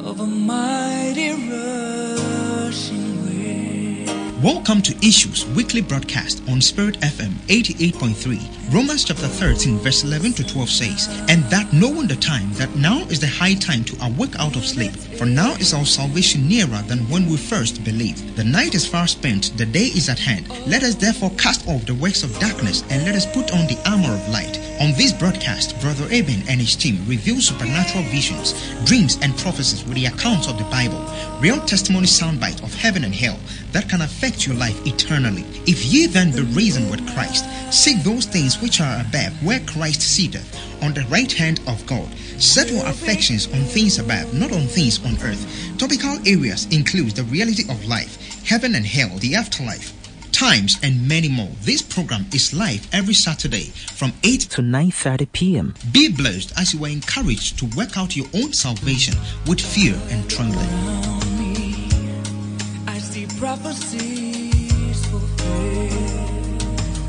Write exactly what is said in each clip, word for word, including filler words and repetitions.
of a mighty rushing wind. Welcome to Issues Weekly Broadcast on Spirit F M eighty-eight point three. Romans chapter thirteen verse eleven to twelve says, "And that knowing the time, that now is the high time to awake out of sleep. For now is our salvation nearer than when we first believed. The night is far spent, the day is at hand. Let us therefore cast off the works of darkness, and let us put on the armor of light." On this broadcast, Brother Eben and his team reveal supernatural visions, dreams, and prophecies with the accounts of the Bible, real testimony soundbite of heaven and hell that can affect your life eternally. If ye then be risen with Christ, seek those things which are above, where Christ sitteth on the right hand of God. Set your affections on things above, not on things on earth. Topical areas include the reality of life, heaven and hell, the afterlife, times, and many more. This program is live every Saturday from eight to nine thirty p.m. Be blessed as you are encouraged to work out your own salvation with fear and trembling. I see prophecies fulfilled,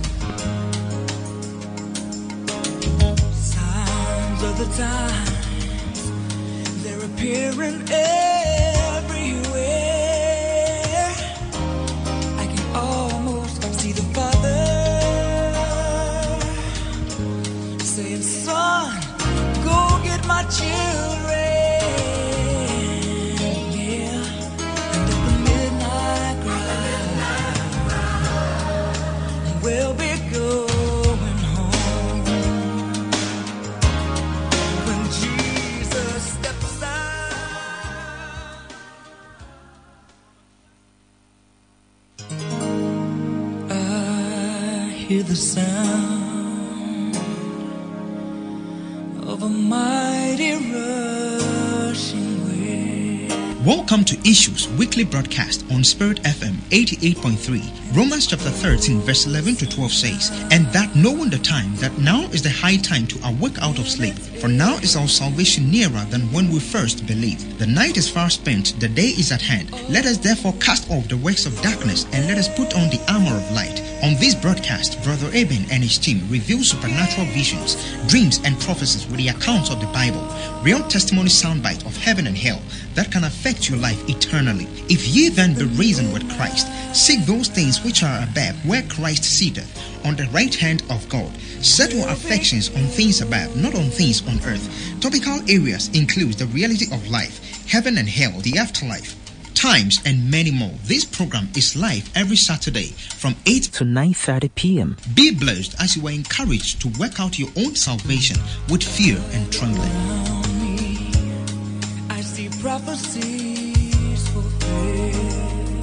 signs of the times, they're appearing everywhere. I can almost see the Father saying, "Son, go get my children." Yeah, and at the midnight cry, we'll be going home when Jesus steps out. I hear the sound of a mighty rushing wind. Welcome to Issues Weekly Broadcast on Spirit F M eighty-eight point three. Romans chapter thirteen verse eleven to twelve says, "And that knowing the time, that now is the high time to awake out of sleep. For now is our salvation nearer than when we first believed. The night is far spent, the day is at hand. Let us therefore cast off the works of darkness, and let us put on the armor of light." On this broadcast, Brother Eben and his team reveal supernatural visions, dreams, and prophecies with the accounts of the Bible, real testimony soundbite of heaven and hell that can affect your life eternally. If ye then be risen with Christ, seek those things which are above, where Christ sitteth on the right hand of God. Set your affections on things above, not on things on earth. Topical areas include the reality of life, heaven and hell, the afterlife, times, and many more. This program is live every Saturday from eight to nine thirty p.m. Be blessed as you are encouraged to work out your own salvation with fear and trembling. I see prophecies fulfilled,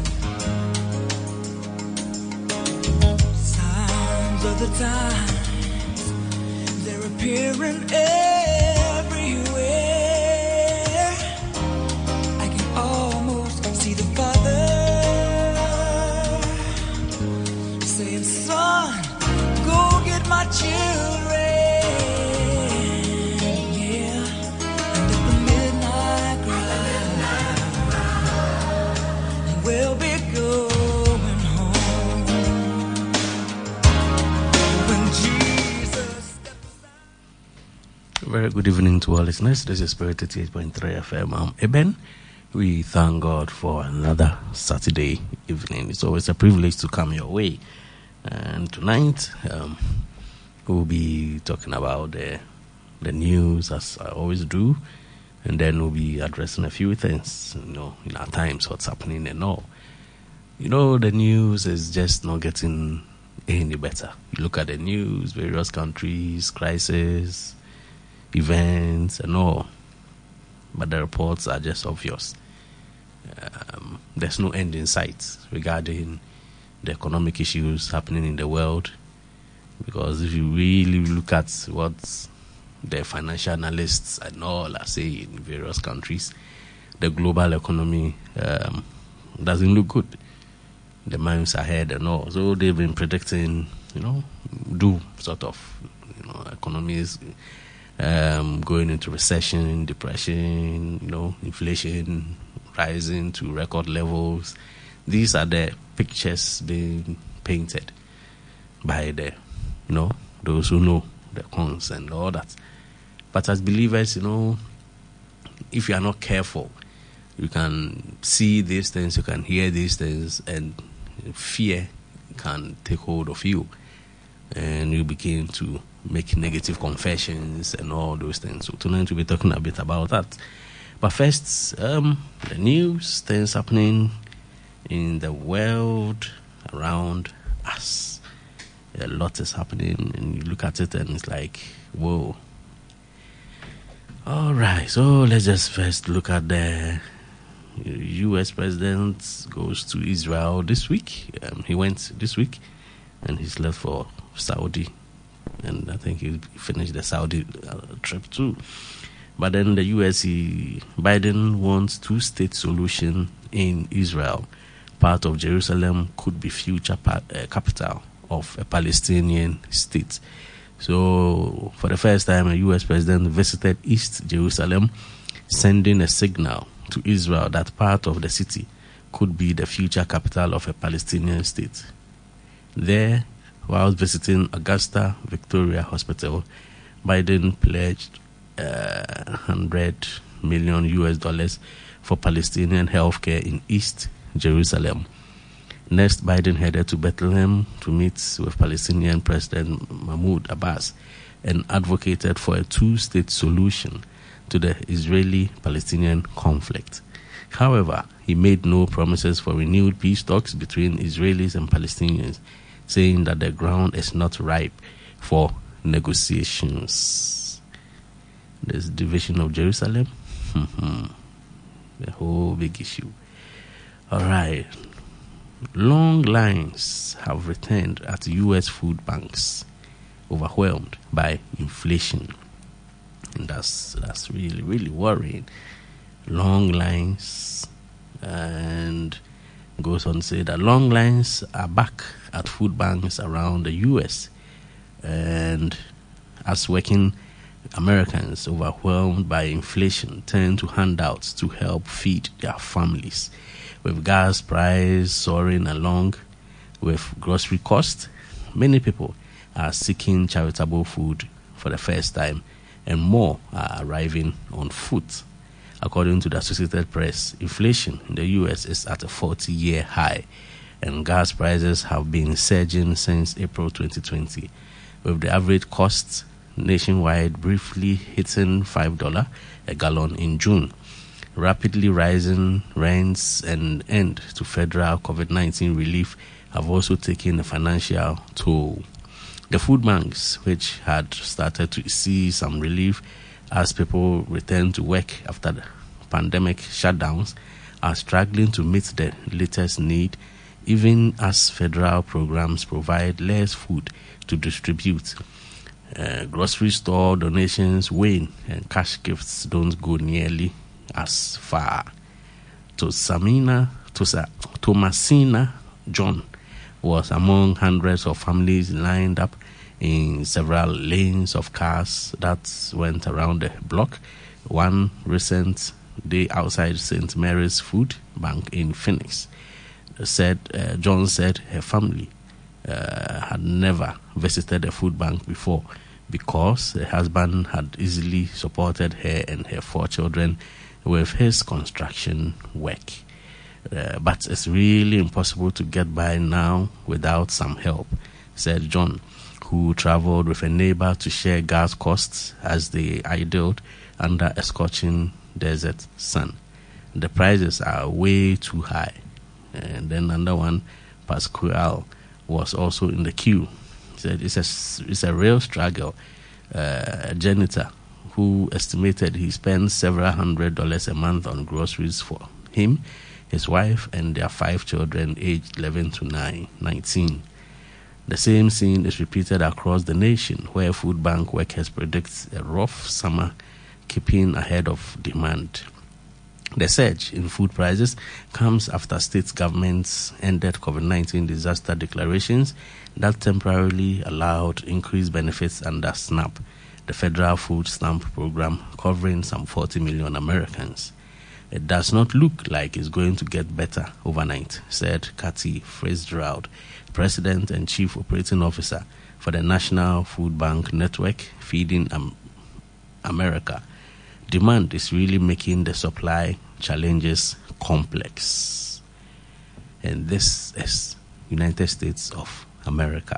signs of the times, they're appearing everywhere. I can almost see the Father saying, "Son, go get my children." Yeah, and at the midnight cry, we'll be going home when Jesus steps out. Very good evening to all listeners. This is Spirit eighty-eight point three F M. I'm Eben. We thank God for another Saturday evening. It's always a privilege to come your way. And tonight, um, we'll be talking about the, the news, as I always do. And then we'll be addressing a few things, you know, in our times, what's happening and all. You know, the news is just not getting any better. You look at the news, various countries, crisis, events, and all. But the reports are just obvious. Um, there's no end in sight regarding the economic issues happening in the world. Because if you really look at what the financial analysts and all are saying in various countries, the global economy um, doesn't look good. The miles ahead and all. So they've been predicting, you know, doom sort of, you know, economies um, going into recession, depression, you know, inflation rising to record levels. These are the pictures being painted by the, you know, those who know the cons and all that. But as believers, you know, if you are not careful, you can see these things, you can hear these things, and fear can take hold of you, and you begin to make negative confessions and all those things. So tonight we'll be talking a bit about that. But first, um, the news, things happening in the world around us. A lot is happening, and you look at it and it's like, whoa. All right, so let's just first look at the U S president goes to Israel this week. Um, he went this week, and he's left for Saudi, and I think he finished the Saudi uh, trip too. But then the U S, he, Biden wants two-state solution in Israel. Part of Jerusalem could be future pa- uh, capital of a Palestinian state. So, for the first time, a U S president visited East Jerusalem, sending a signal to Israel that part of the city could be the future capital of a Palestinian state. There, while visiting Augusta Victoria Hospital, Biden pledged uh, one hundred million U S dollars for Palestinian healthcare in East Jerusalem. Next, Biden headed to Bethlehem to meet with Palestinian President Mahmoud Abbas and advocated for a two-state solution to the Israeli-Palestinian conflict. However, he made no promises for renewed peace talks between Israelis and Palestinians, saying that the ground is not ripe for negotiations. This division of Jerusalem, the whole big issue. All right. Long lines have returned at U S food banks, overwhelmed by inflation. And that's that's really, really worrying. Long lines, and goes on to say that long lines are back at food banks around the U S, and as working Americans overwhelmed by inflation turn to handouts to help feed their families. With gas price soaring along with grocery costs, many people are seeking charitable food for the first time, and more are arriving on foot. According to the Associated Press, inflation in the U S is at a forty-year high, and gas prices have been surging since April twenty twenty, with the average cost nationwide briefly hitting five dollars a gallon in June. Rapidly rising rents and end to federal COVID nineteen relief have also taken a financial toll. The food banks, which had started to see some relief as people return to work after the pandemic shutdowns, are struggling to meet the latest need, even as federal programs provide less food to distribute. Uh, grocery store donations wane, and cash gifts don't go nearly as far. Tosamina, Tosa, Thomasina John was among hundreds of families lined up in several lanes of cars that went around the block one recent day outside Saint Mary's Food Bank in Phoenix. Said uh, John said her family uh, had never visited a food bank before because her husband had easily supported her and her four children with his construction work. Uh, but it's really impossible to get by now without some help, said John, who traveled with a neighbor to share gas costs as they idled under a scorching desert sun. The prices are way too high. And then another one, Pascual, was also in the queue. He said it's a, it's a real struggle. Uh, a janitor who estimated he spends several hundred dollars a month on groceries for him, his wife, and their five children aged eleven to nineteen. The same scene is repeated across the nation, where food bank workers predict a rough summer, keeping ahead of demand. The surge in food prices comes after state governments ended COVID nineteen disaster declarations that temporarily allowed increased benefits under SNAP, the federal food stamp program covering some forty million Americans. It does not look like it's going to get better overnight, said Kathy Fitzgerald, President and Chief Operating Officer for the National Food Bank Network, Feeding Am- America. demand is really making the supply challenges complex. And this is United States of America.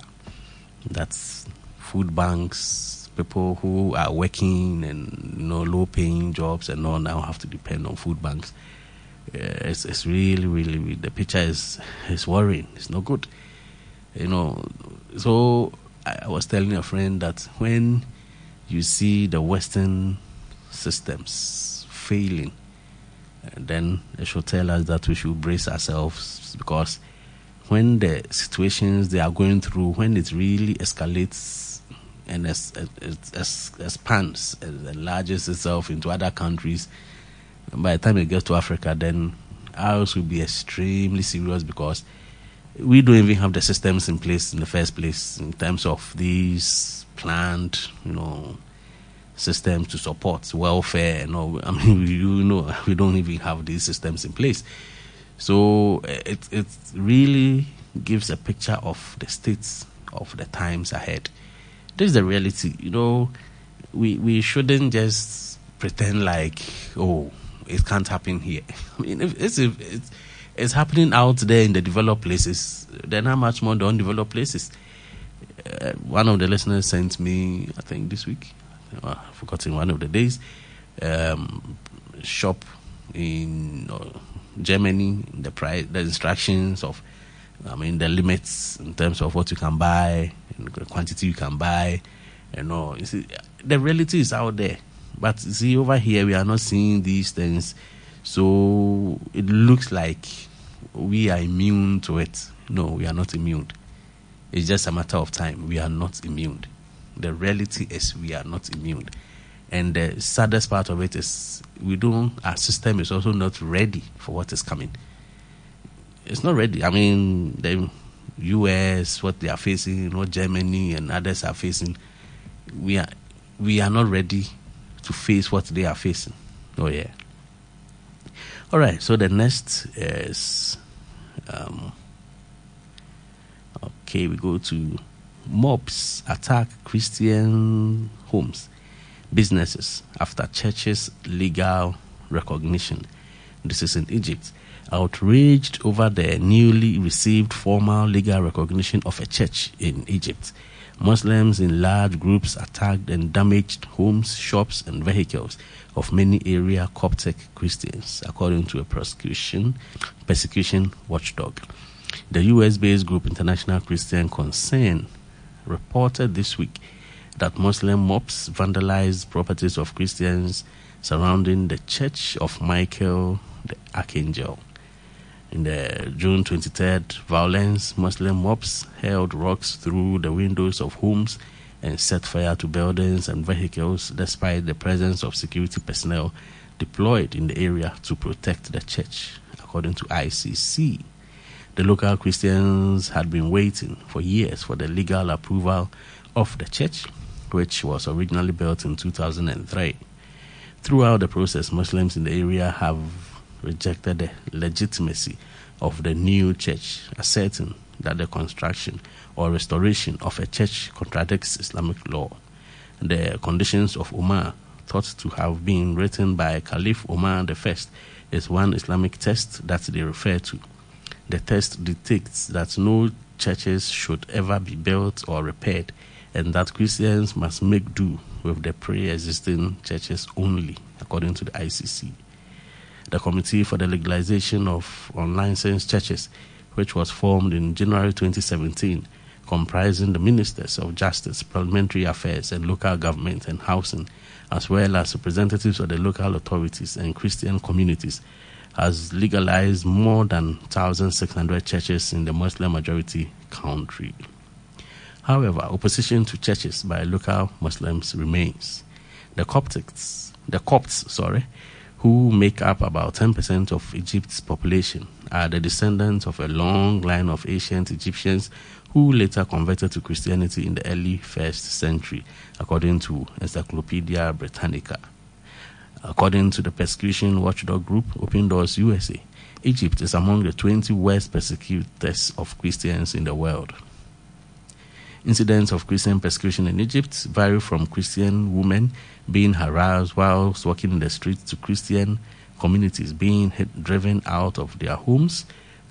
That's food banks, people who are working and, you know, low-paying jobs and all now have to depend on food banks. Uh, it's, it's really, really, the picture is is worrying. It's not good, you know. So I was telling a friend that when you see the Western systems failing, then it should tell us that we should brace ourselves, because when the situations they are going through, when it really escalates and es- es- es- expands and enlarges itself into other countries, by the time it gets to Africa, then ours will be extremely serious, because we don't even have the systems in place in the first place in terms of these planned, you know, systems to support welfare and all. I mean, you know, we don't even have these systems in place. So it it really gives a picture of the states of the times ahead. This is the reality. You know, we we shouldn't just pretend like, oh, it can't happen here. I mean, if it's if it's it's happening out there in the developed places, then how much more the undeveloped places? Uh, one of the listeners sent me, I think this week, uh, I've forgotten one of the days, um, shop in uh, Germany, the price, the instructions of, I mean, the limits in terms of what you can buy, and the quantity you can buy, and all. You see, the reality is out there. But see, over here, we are not seeing these things. So it looks like we are immune to it. No, we are not immune. It's just a matter of time. We are not immune. The reality is we are not immune. And the saddest part of it is we don't, our system is also not ready for what is coming. It's not ready. I mean, the U S, what they are facing, what Germany and others are facing, we are we are not ready to face what they are facing. Oh, yeah. All right, so the next is, um, okay, we go to mobs attack Christian homes, businesses after churches' legal recognition. This is in Egypt. Outraged over the newly received formal legal recognition of a church in Egypt, Muslims in large groups attacked and damaged homes, shops, and vehicles of many area Coptic Christians, according to a persecution persecution watchdog. The U S-based group International Christian Concern reported this week that Muslim mobs vandalized properties of Christians surrounding the Church of Michael the Archangel. In the June twenty-third violence, Muslim mobs hurled rocks through the windows of homes and set fire to buildings and vehicles, despite the presence of security personnel deployed in the area to protect the church, according to I C C. The local Christians had been waiting for years for the legal approval of the church, which was originally built in two thousand three. Throughout the process, Muslims in the area have rejected the legitimacy of the new church, asserting that the construction or restoration of a church contradicts Islamic law. The Conditions of Umar, thought to have been written by Caliph Umar the First, is one Islamic test that they refer to. The test dictates that no churches should ever be built or repaired, and that Christians must make do with the pre-existing churches only, according to the I C C. The Committee for the Legalization of Unlicensed Churches, which was formed in January twenty seventeen, comprising the Ministers of Justice, Parliamentary Affairs, and Local Government and Housing, as well as representatives of the local authorities and Christian communities, has legalized more than one thousand six hundred churches in the Muslim-majority country. However, opposition to churches by local Muslims remains. The Coptics, the Copts, sorry, who make up about ten percent of Egypt's population, are the descendants of a long line of ancient Egyptians who later converted to Christianity in the early first century, according to Encyclopedia Britannica. According to the persecution watchdog group Open Doors U S A, Egypt is among the twenty worst persecutors of Christians in the world. Incidents of Christian persecution in Egypt vary from Christian women being harassed whilst walking in the streets to Christian communities being hit, driven out of their homes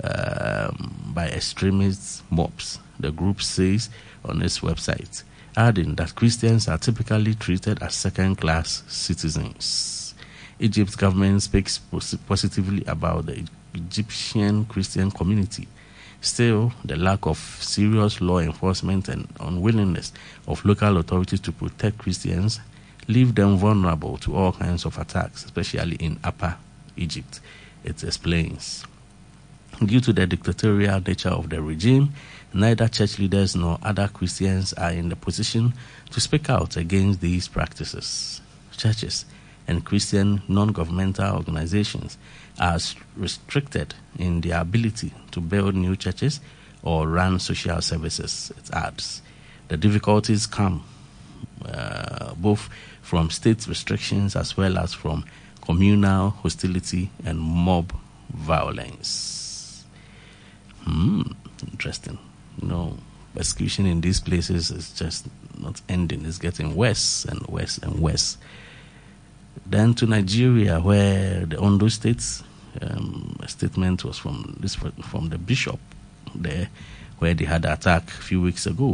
um, by extremist mobs, the group says on its website, adding that Christians are typically treated as second-class citizens. Egypt's government speaks pos- positively about the Egyptian Christian community. Still, the lack of serious law enforcement and unwillingness of local authorities to protect Christians leave them vulnerable to all kinds of attacks, especially in Upper Egypt, it explains. Due to the dictatorial nature of the regime, neither church leaders nor other Christians are in the position to speak out against these practices. Churches and Christian non-governmental organizations are restricted in their ability to build new churches or run social services, it adds. The difficulties come uh, both from state restrictions as well as from communal hostility and mob violence. Hmm, interesting. You know, persecution in these places is just not ending. It's getting worse and worse and worse. Then to Nigeria, where the Ondo State um, a statement was from this from the bishop there, where they had an attack a few weeks ago.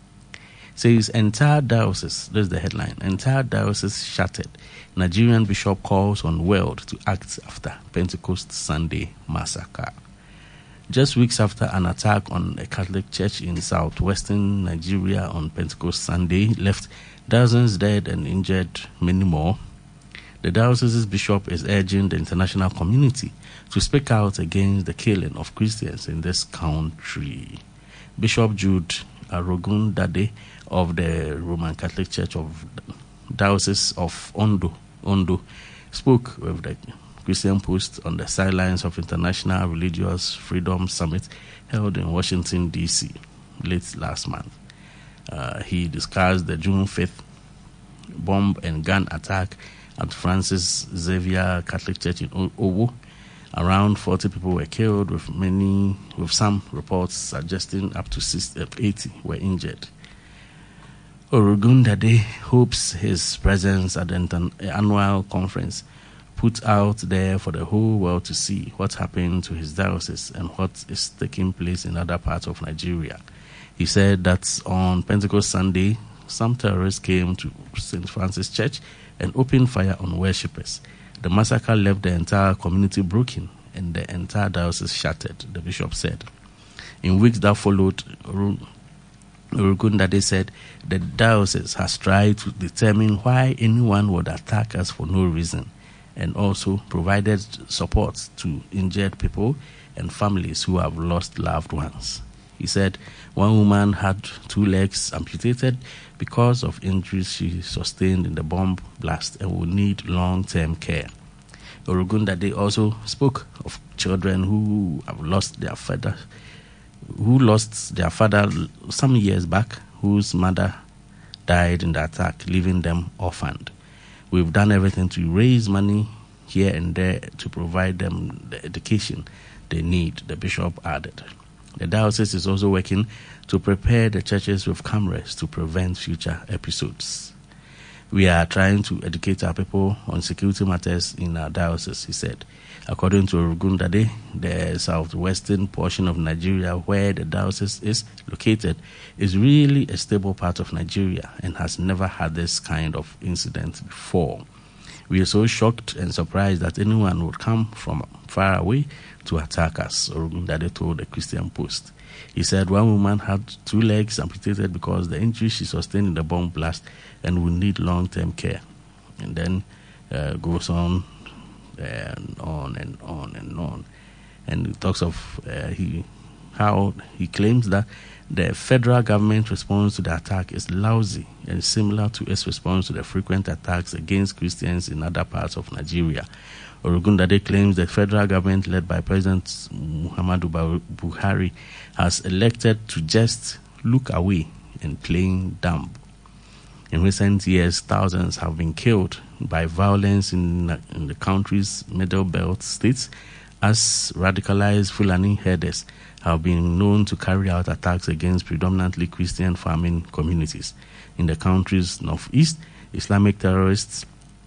Says entire diocese. This is the headline. Entire diocese shattered. Nigerian bishop calls on world to act after Pentecost Sunday massacre. Just weeks after an attack on a Catholic church in southwestern Nigeria on Pentecost Sunday left dozens dead and injured many more, the diocese's bishop is urging the international community to speak out against the killing of Christians in this country. Bishop Jude Arogundade of the Roman Catholic Church of Diocese of Ondo, Ondo spoke with the Christian Post on the sidelines of International Religious Freedom Summit held in Washington, D C late last month. Uh, he discussed the June fifth bomb and gun attack at Francis Xavier Catholic Church in Owo. Around forty people were killed, with many, with some reports suggesting up to sixty, eighty were injured. Orogundade hopes his presence at the annual conference put out there for the whole world to see what happened to his diocese and what is taking place in other parts of Nigeria. He said that on Pentecost Sunday, some terrorists came to Saint Francis Church and opened fire on worshippers. The massacre left the entire community broken and the entire diocese shattered, the bishop said. In weeks that followed, Orogundade said the diocese has tried to determine why anyone would attack us for no reason, and also provided support to injured people and families who have lost loved ones. He said one woman had two legs amputated because of injuries she sustained in the bomb blast and will need long-term care. Orogundade also spoke of children who have lost their father, who lost their father some years back, whose mother died in the attack, leaving them orphaned. We've done everything to raise money here and there to provide them the education they need, the bishop added. The diocese is also working to prepare the churches with cameras to prevent future episodes. We are trying to educate our people on security matters in our diocese, he said. According to Orogundade, the southwestern portion of Nigeria where the diocese is located is really a stable part of Nigeria and has never had this kind of incident before. We are so shocked and surprised that anyone would come from far away to attack us, Orogundade told the Christian Post. He said one woman had two legs amputated because the injury she sustained in the bomb blast and will need long-term care. And then uh, goes on and on and on and on. And he talks of uh, he how he claims that the federal government response to the attack is lousy and similar to its response to the frequent attacks against Christians in other parts of Nigeria. Orogundade claims the federal government, led by President Muhammadu Buhari, has elected to just look away and playing dumb. In recent years, thousands have been killed by violence in, in the country's middle belt states as radicalized Fulani herders have been known to carry out attacks against predominantly Christian farming communities. In the country's northeast, Islamic terrorists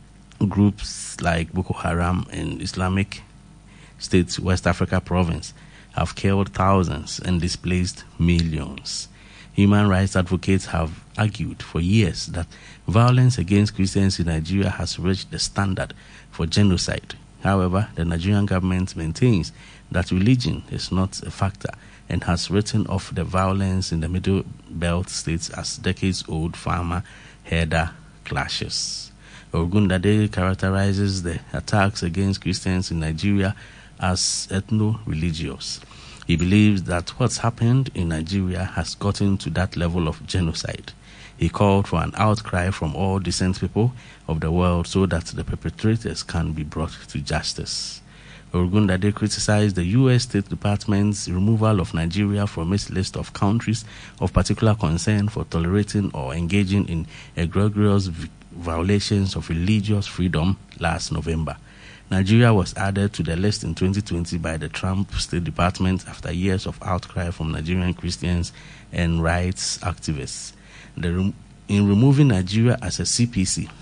groups like Boko Haram and Islamic State's West Africa province have killed thousands and displaced millions. Human rights advocates have argued for years that violence against Christians in Nigeria has reached the standard for genocide. However, the Nigerian government maintains that religion is not a factor and has written off the violence in the Middle Belt states as decades-old farmer-herder clashes. Ogundade characterizes the attacks against Christians in Nigeria as ethno-religious. He believes that what's happened in Nigeria has gotten to that level of genocide. He called for an outcry from all decent people of the world so that the perpetrators can be brought to justice. Ogundade criticized the U S State Department's removal of Nigeria from its list of countries of particular concern for tolerating or engaging in egregious violations of religious freedom last November. Nigeria was added to the list in twenty twenty by the Trump State Department after years of outcry from Nigerian Christians and rights activists. The, in removing Nigeria as a C P C,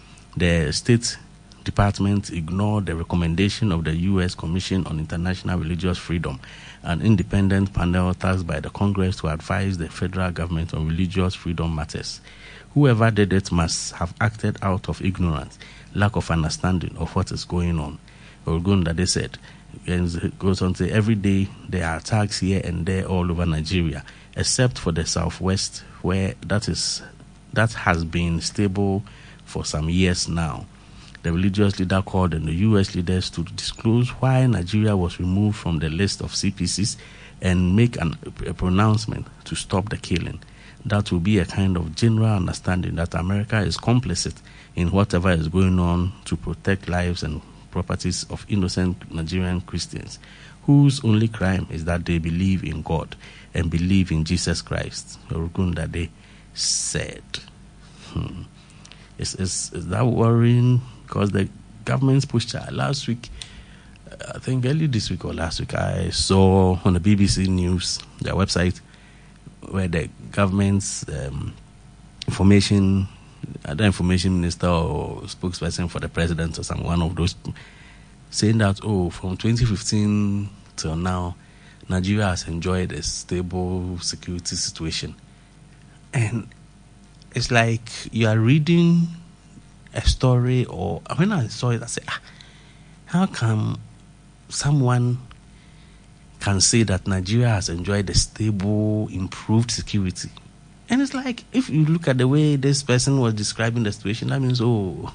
the State Department ignored the recommendation of the U S Commission on International Religious Freedom, an independent panel tasked by the Congress to advise the federal government on religious freedom matters. Whoever did it must have acted out of ignorance, lack of understanding of what is going on. Ogundade said, and it goes on to say, every day there are attacks here and there all over Nigeria, except for the southwest, where that is that has been stable for some years now. The religious leader called on the U S leaders to disclose why Nigeria was removed from the list of C P Cs and make an, a pronouncement to stop the killing. That will be a kind of general understanding that America is complicit in whatever is going on to protect lives and properties of innocent Nigerian Christians, whose only crime is that they believe in God and believe in Jesus Christ. Ogundade said. Hmm. Is, is, is that worrying? Because the government's pushed last week, I think early this week or last week, I saw on the B B C News, their website, where the government's um, information, other information minister or spokesperson for the president or some one of those, saying that, oh, from twenty fifteen till now, Nigeria has enjoyed a stable security situation. And it's like you are reading a story, or when I saw it, I said, ah, how come someone can say that Nigeria has enjoyed a stable, improved security? And it's like, if you look at the way this person was describing the situation, that means, oh,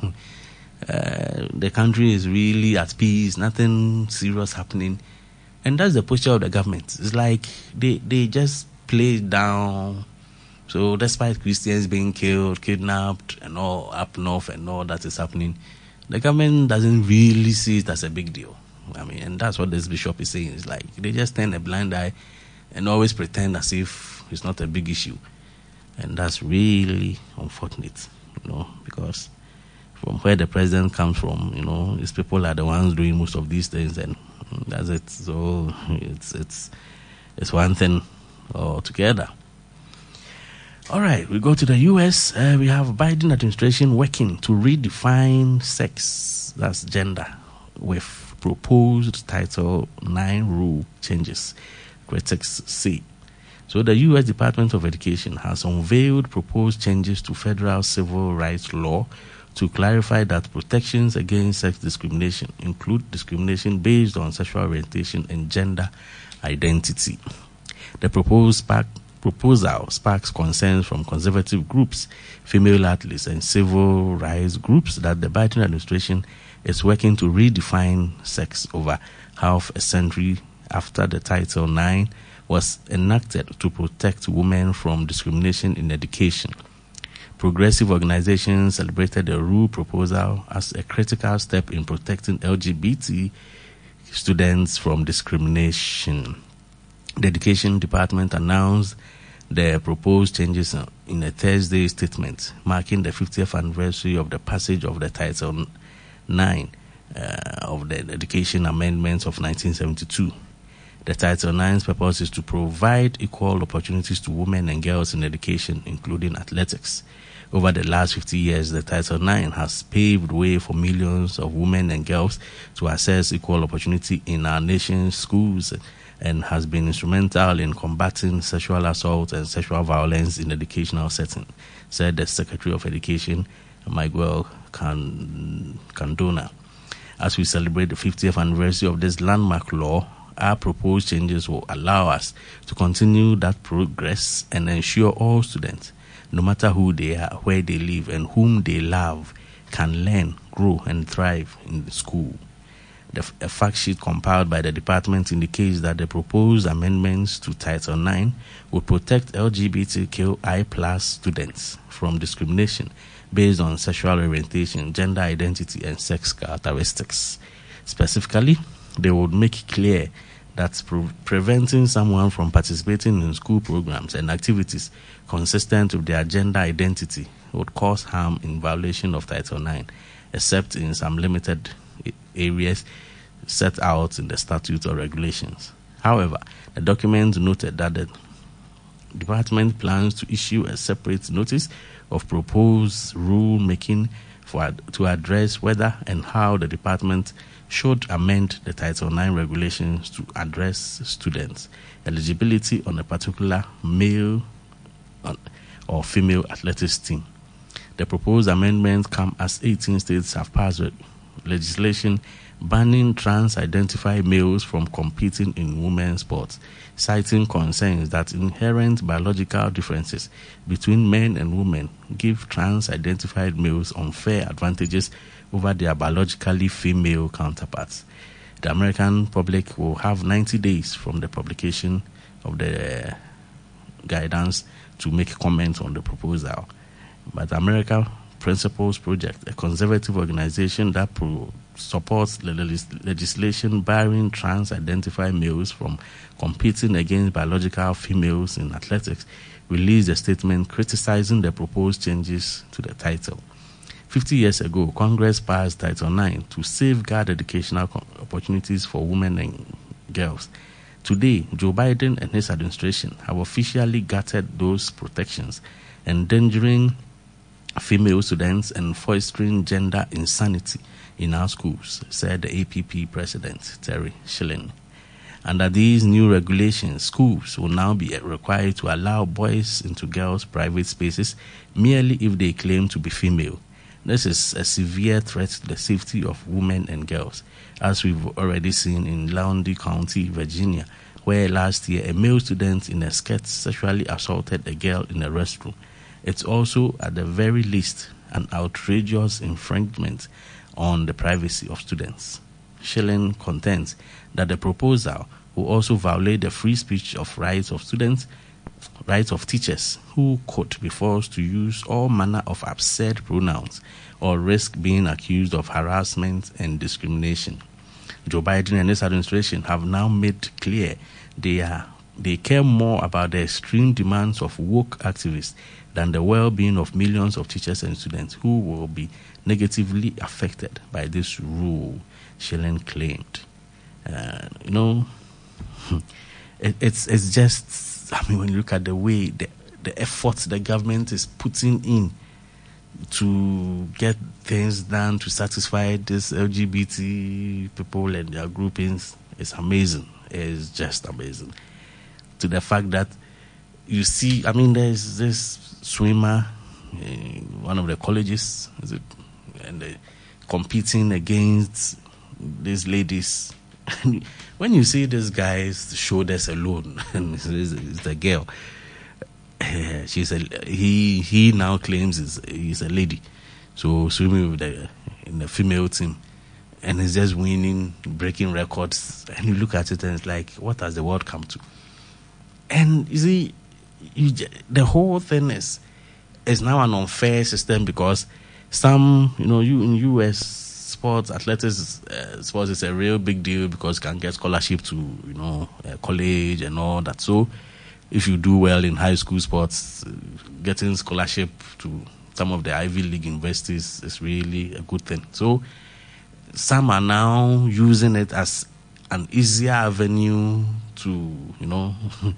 uh, the country is really at peace, nothing serious happening. And that's the posture of the government. It's like they, they just play it down. So despite Christians being killed, kidnapped, and all up north and all that is happening, the government doesn't really see it as a big deal. I mean, and that's what this bishop is saying. It's like they just turn a blind eye and always pretend as if it's not a big issue. And that's really unfortunate, you know, because from where the president comes from, you know, these people are the ones doing most of these things, and that's it. So it's it's it's one thing altogether. All right, we go to the U S. Uh, we have Biden administration working to redefine sex, that's gender, with proposed Title nine rule changes, critics say. So the U S Department of Education has unveiled proposed changes to federal civil rights law to clarify that protections against sex discrimination include discrimination based on sexual orientation and gender identity. The proposed pact proposal sparks concerns from conservative groups, female athletes, and civil rights groups that the Biden administration is working to redefine sex over half a century after the Title nine was enacted to protect women from discrimination in education. Progressive organizations celebrated the rule proposal as a critical step in protecting L G B T students from discrimination. The Education Department announced the proposed changes in a Thursday statement marking the fiftieth anniversary of the passage of the Title nine uh, of the Education Amendments of nineteen seventy-two. The Title nine's purpose is to provide equal opportunities to women and girls in education, including athletics. Over the last fifty years, the Title nine has paved way for millions of women and girls to access equal opportunity in our nation's schools and has been instrumental in combating sexual assault and sexual violence in educational setting, said the Secretary of Education, Miguel Cardona. As we celebrate the fiftieth anniversary of this landmark law, our proposed changes will allow us to continue that progress and ensure all students, no matter who they are, where they live, and whom they love, can learn, grow, and thrive in the school. The f- a fact sheet compiled by the department indicates that the proposed amendments to Title nine will protect L G B T Q I plus students from discrimination based on sexual orientation, gender identity, and sex characteristics. Specifically, they would make clear that pre- preventing someone from participating in school programs and activities consistent with their gender identity would cause harm in violation of Title nine, except in some limited areas set out in the statute or regulations. However, the document noted that the department plans to issue a separate notice of proposed rule-making for to address whether and how the department should amend the Title nine regulations to address students' eligibility on a particular male or female athletics team. The proposed amendments come as eighteen states have passed legislation banning trans-identified males from competing in women's sports, citing concerns that inherent biological differences between men and women give trans-identified males unfair advantages over their biologically female counterparts. The American public will have ninety days from the publication of the guidance to make comments on the proposal. But America Principles Project, a conservative organization that pro- supports the legis- legislation barring trans-identified males from competing against biological females in athletics, released a statement criticizing the proposed changes to the title. Fifty years ago, Congress passed Title nine to safeguard educational co- opportunities for women and girls. Today, Joe Biden and his administration have officially gutted those protections, endangering female students and fostering gender insanity in our schools, said the A P P President, Terry Schilling. Under these new regulations, schools will now be required to allow boys into girls' private spaces merely if they claim to be female. This is a severe threat to the safety of women and girls, as we've already seen in Laundry County, Virginia, where last year a male student in a skirt sexually assaulted a girl in a restroom. It's also, at the very least, an outrageous infringement on the privacy of students. Schilling contends that the proposal will also violate the free speech of rights of students, rights of teachers who could be forced to use all manner of absurd pronouns or risk being accused of harassment and discrimination. Joe Biden and his administration have now made clear they are they care more about the extreme demands of woke activists than the well-being of millions of teachers and students who will be negatively affected by this rule, Schilling claimed. Uh, you know, it, it's it's just, I mean, when you look at the way, the, the efforts the government is putting in to get things done to satisfy this L G B T people and their groupings, it's amazing. It's just amazing. To the fact that you see, I mean, there's this swimmer in one of the colleges, is it, and they're competing against these ladies. When you see this guy's shoulders alone, and it's, it's the girl, uh, she's a he. He now claims he's, he's a lady, so swimming with the in the female team, and he's just winning, breaking records. And you look at it, and it's like, what has the world come to? And you see, you, the whole thing is is now an unfair system because some, you know, you in U S sports, athletics, uh, sports is a real big deal because you can get scholarship to, you know, uh, college and all that. So if you do well in high school sports, uh, getting scholarship to some of the Ivy League universities is really a good thing. So some are now using it as an easier avenue to, you know,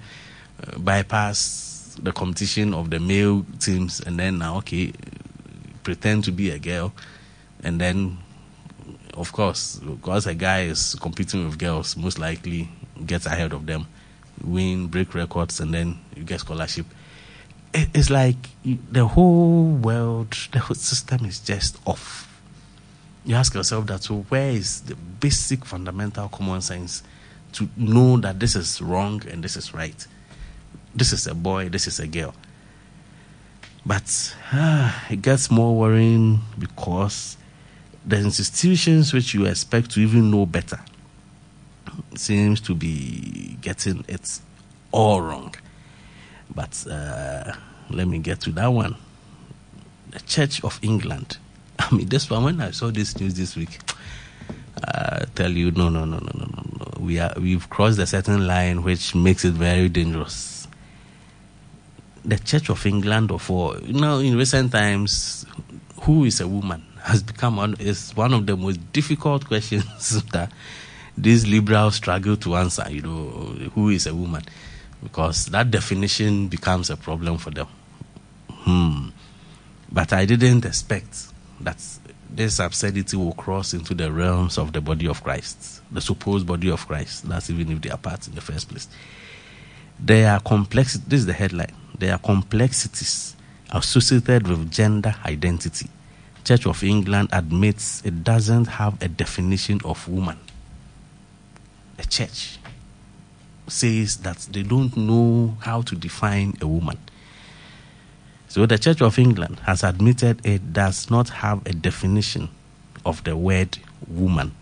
bypass the competition of the male teams, and then now, okay, pretend to be a girl, and then, of course, because a guy is competing with girls, most likely gets ahead of them, win, break records, and then you get scholarship. It's like the whole world, the whole system is just off. You ask yourself that, so where is the basic fundamental common sense to know that this is wrong and this is right? This is a boy, this is a girl. But ah, it gets more worrying because the institutions which you expect to even know better seems to be getting it all wrong. But uh, let me get to that one. The Church of England. I mean, this one, when I saw this news this week, I uh, tell you, no, no, no, no, no, no, no. We are, we've crossed a certain line which makes it very dangerous. The Church of England, or for, you know, in recent times, who is a woman has become one, is one of the most difficult questions that these liberals struggle to answer, you know, who is a woman? Because that definition becomes a problem for them. Hmm. But I didn't expect that this absurdity will cross into the realms of the body of Christ, the supposed body of Christ. That's even if they are part in the first place. There are complexities, this is the headline, there are complexities associated with gender identity. Church of England admits it doesn't have a definition of woman. The church says that they don't know how to define a woman. So the Church of England has admitted it does not have a definition of the word woman.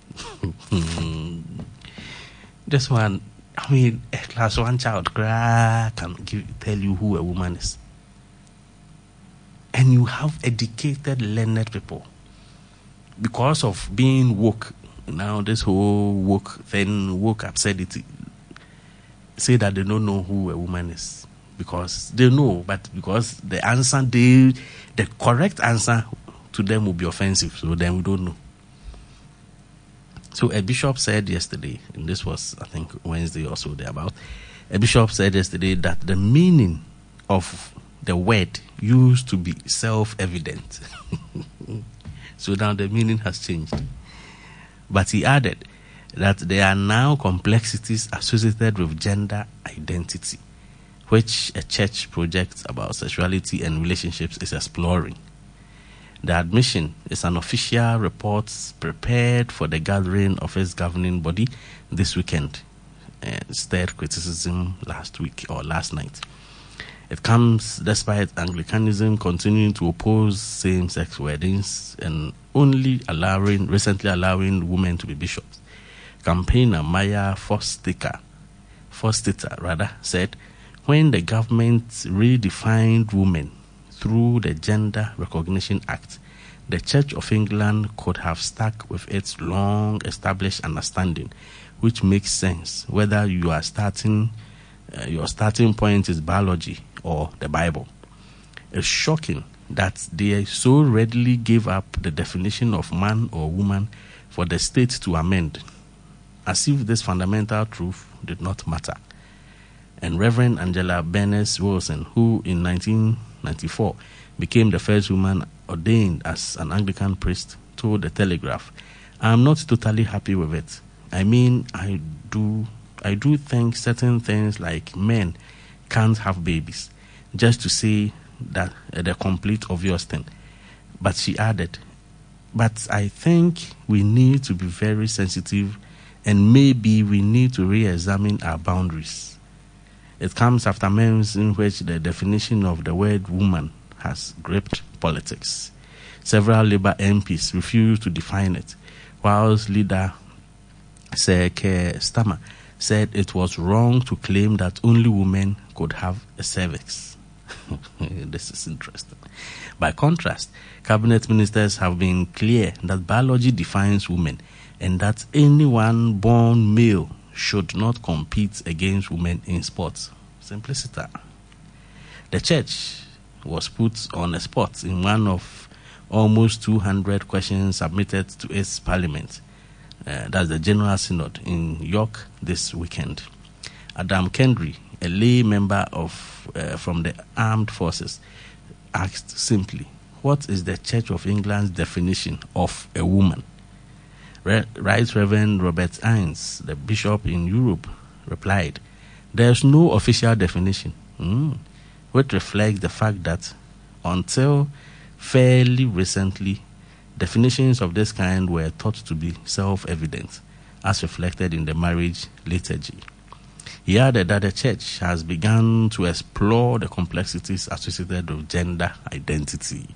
This one, I mean, a class one child can give, tell you who a woman is. And you have educated, learned people. Because of being woke, now this whole woke thing, woke absurdity, say that they don't know who a woman is. Because they know, but because the answer, they, the correct answer to them will be offensive, so then we don't know. So a bishop said yesterday, and this was, I think, Wednesday or so thereabout, a bishop said yesterday that the meaning of the word used to be self-evident. So now the meaning has changed. But he added that there are now complexities associated with gender identity, which a church project about sexuality and relationships is exploring. The admission is an official report prepared for the gathering of its governing body this weekend, and stirred criticism last week or last night. It comes despite Anglicanism continuing to oppose same-sex weddings and only allowing, recently allowing women to be bishops. Campaigner Maya Forstater, Forstater rather, said, when the government redefined women through the Gender Recognition Act, the Church of England could have stuck with its long-established understanding, which makes sense whether you are starting, uh, your starting point is biology or the Bible. It's shocking that they so readily gave up the definition of man or woman for the state to amend, as if this fundamental truth did not matter. And Reverend Angela Bernice Wilson, who in nineteen ninety-four became the first woman ordained as an Anglican priest, told the Telegraph, "I am not totally happy with it. I mean, I do, I do think certain things like men can't have babies, just to say that uh, the complete obvious thing." But she added, "But I think we need to be very sensitive, and maybe we need to re-examine our boundaries." It comes after months in which the definition of the word woman has gripped politics. Several Labour M Ps refused to define it, whilst leader Sir Keir Starmer said it was wrong to claim that only women could have a cervix. This is interesting. By contrast, cabinet ministers have been clear that biology defines women and that anyone born male should not compete against women in sports. Simplicity. The church was put on a spot in one of almost two hundred questions submitted to its parliament. Uh, that's the General Synod in York this weekend. Adam Kendry, a lay member of uh, from the armed forces, asked simply, what is the Church of England's definition of a woman? Re- Right Reverend Robert Innes, the bishop in Europe, replied, there's no official definition, mm, which reflects the fact that until fairly recently, definitions of this kind were thought to be self-evident, as reflected in the marriage liturgy. He added that the Church has begun to explore the complexities associated with gender identity.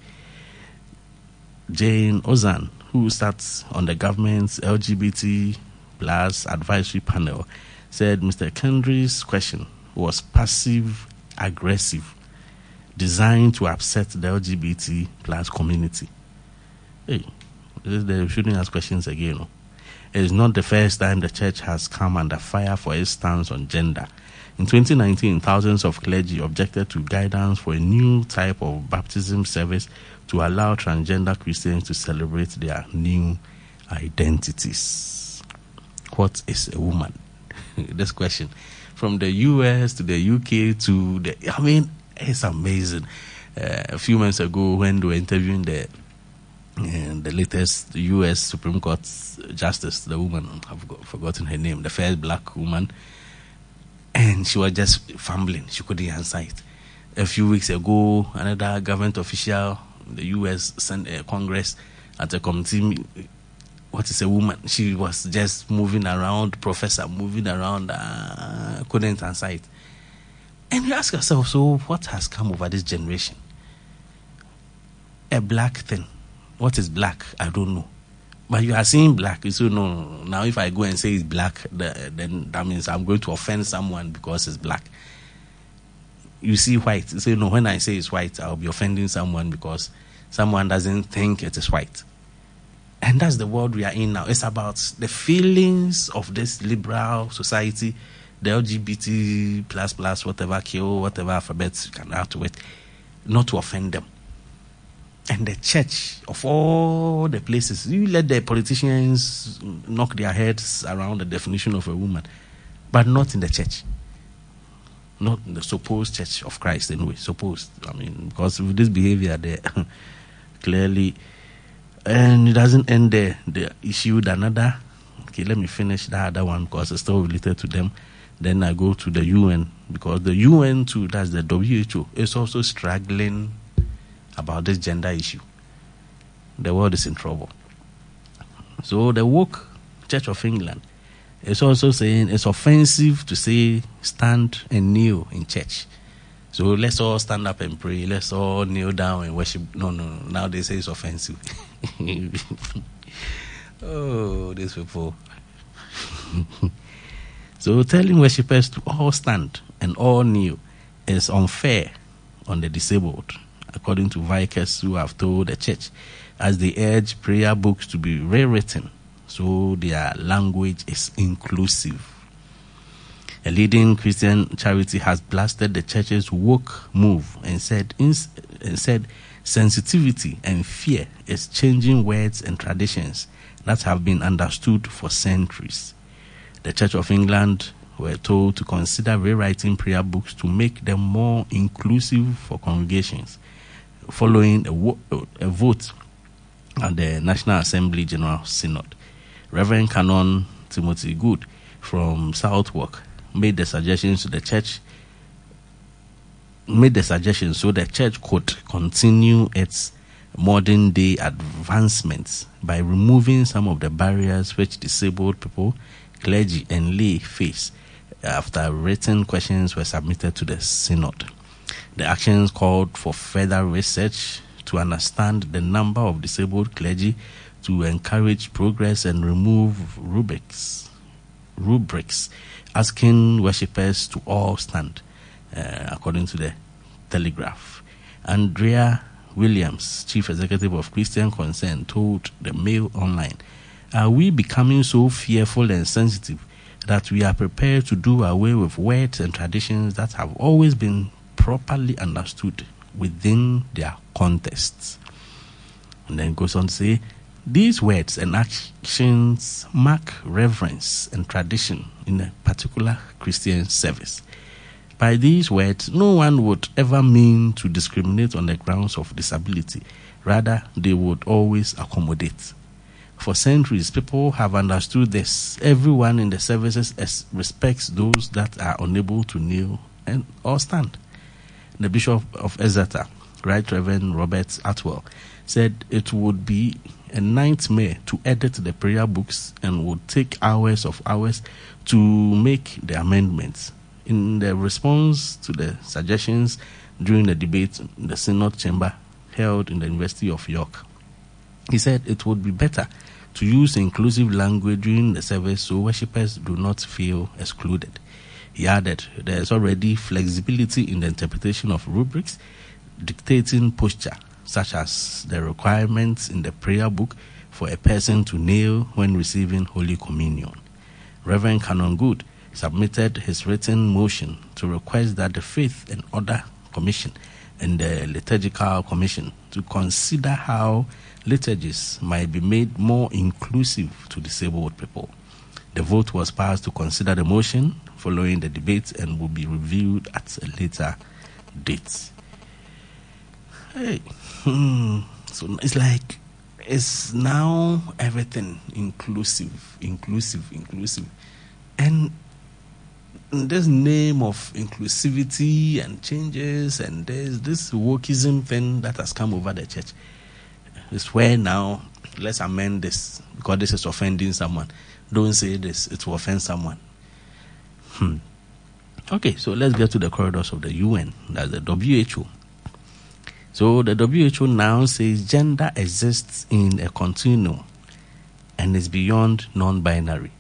Jane Ozan, who sat on the government's L G B T plus advisory panel, said Mister Kendry's question was passive-aggressive, designed to upset the L G B T plus community. Hey, they shouldn't ask questions again. No? It is not the first time the Church has come under fire for its stance on gender. In twenty nineteen, thousands of clergy objected to guidance for a new type of baptism service to allow transgender Christians to celebrate their new identities. What is a woman? This question. From the U S to the U K to the... I mean, it's amazing. Uh, a few months ago when they were interviewing the uh, the latest U S Supreme Court Justice, the woman, I've got, forgotten her name, the first black woman, and she was just fumbling. She couldn't answer it. A few weeks ago, another government official, the U S Sen- uh, Congress, at a committee, what is a woman? She was just moving around, professor moving around, uh, couldn't answer it. And you ask yourself, so what has come over this generation? A black thing. What is black? I don't know. But you are saying black. You say, no, no, no. Now if I go and say it's black, the, then that means I'm going to offend someone because it's black. You see white. You say, no, when I say it's white, I'll be offending someone because someone doesn't think it is white. And that's the world we are in now. It's about the feelings of this liberal society, the L G B T plus plus whatever kill whatever alphabets you can add to it, not to offend them. And the church, of all the places, you let the politicians knock their heads around the definition of a woman, but not in the church, not in the supposed Church of Christ anyway. Supposed, I mean, because with this behavior, there clearly, and it doesn't end there. The issue with another. Okay, let me finish that other one because it's still related to them. Then I go to the U N, because the U N too, that's the W H O, is also struggling about this gender issue. The world is in trouble. So the woke Church of England is also saying it's offensive to say stand and kneel in church. So let's all stand up and pray. Let's all kneel down and worship. No, no, no. Now they say it's offensive. Oh, these people. So telling worshippers to all stand and all kneel is unfair on the disabled, according to vicars who have told the church, as they urge prayer books to be rewritten so their language is inclusive. A leading Christian charity has blasted the church's woke move and said, ins- and said sensitivity and fear is changing words and traditions that have been understood for centuries. The Church of England were told to consider rewriting prayer books to make them more inclusive for congregations, following a, wo- a vote at the National Assembly General Synod. Reverend Canon Timothy Good from Southwark made the suggestions to the church, made the suggestions so the church could continue its modern day advancements by removing some of the barriers which disabled people, clergy and lay face after written questions were submitted to the synod. The actions called for further research to understand the number of disabled clergy, to encourage progress and remove rubrics, rubrics asking worshippers to all stand, uh, according to the Telegraph. Andrea Williams, Chief Executive of Christian Concern, told the Mail Online, "Are we becoming so fearful and sensitive that we are prepared to do away with words and traditions that have always been properly understood within their contexts?" And then goes on to say, these words and actions mark reverence and tradition in a particular Christian service. By these words, no one would ever mean to discriminate on the grounds of disability. Rather, they would always accommodate. For centuries, people have understood this. Everyone in the services es- respects those that are unable to kneel and or stand. The Bishop of Exeter, Right Reverend Robert Atwell, said it would be a nightmare to edit the prayer books and would take hours of hours to make the amendments. In the response to the suggestions during the debate in the Synod chamber held in the University of York, he said it would be better to use inclusive language during the service so worshippers do not feel excluded. He added, there is already flexibility in the interpretation of rubrics dictating posture, such as the requirements in the prayer book for a person to kneel when receiving Holy Communion. Reverend Canon Good submitted his written motion to request that the Faith and Order Commission and the Liturgical Commission to consider how liturgies might be made more inclusive to disabled people. The vote was passed to consider the motion following the debate and will be reviewed at a later date. Hey, hmm. So it's like it's now everything inclusive, inclusive, inclusive, and in this name of inclusivity and changes, and there's this wokeism thing that has come over the church. It's where now let's amend this because this is offending someone. Don't say this; it will offend someone. Hmm. Okay, so let's get to the corridors of the U N. That's the W H O. So the W H O now says gender exists in a continuum and is beyond non-binary.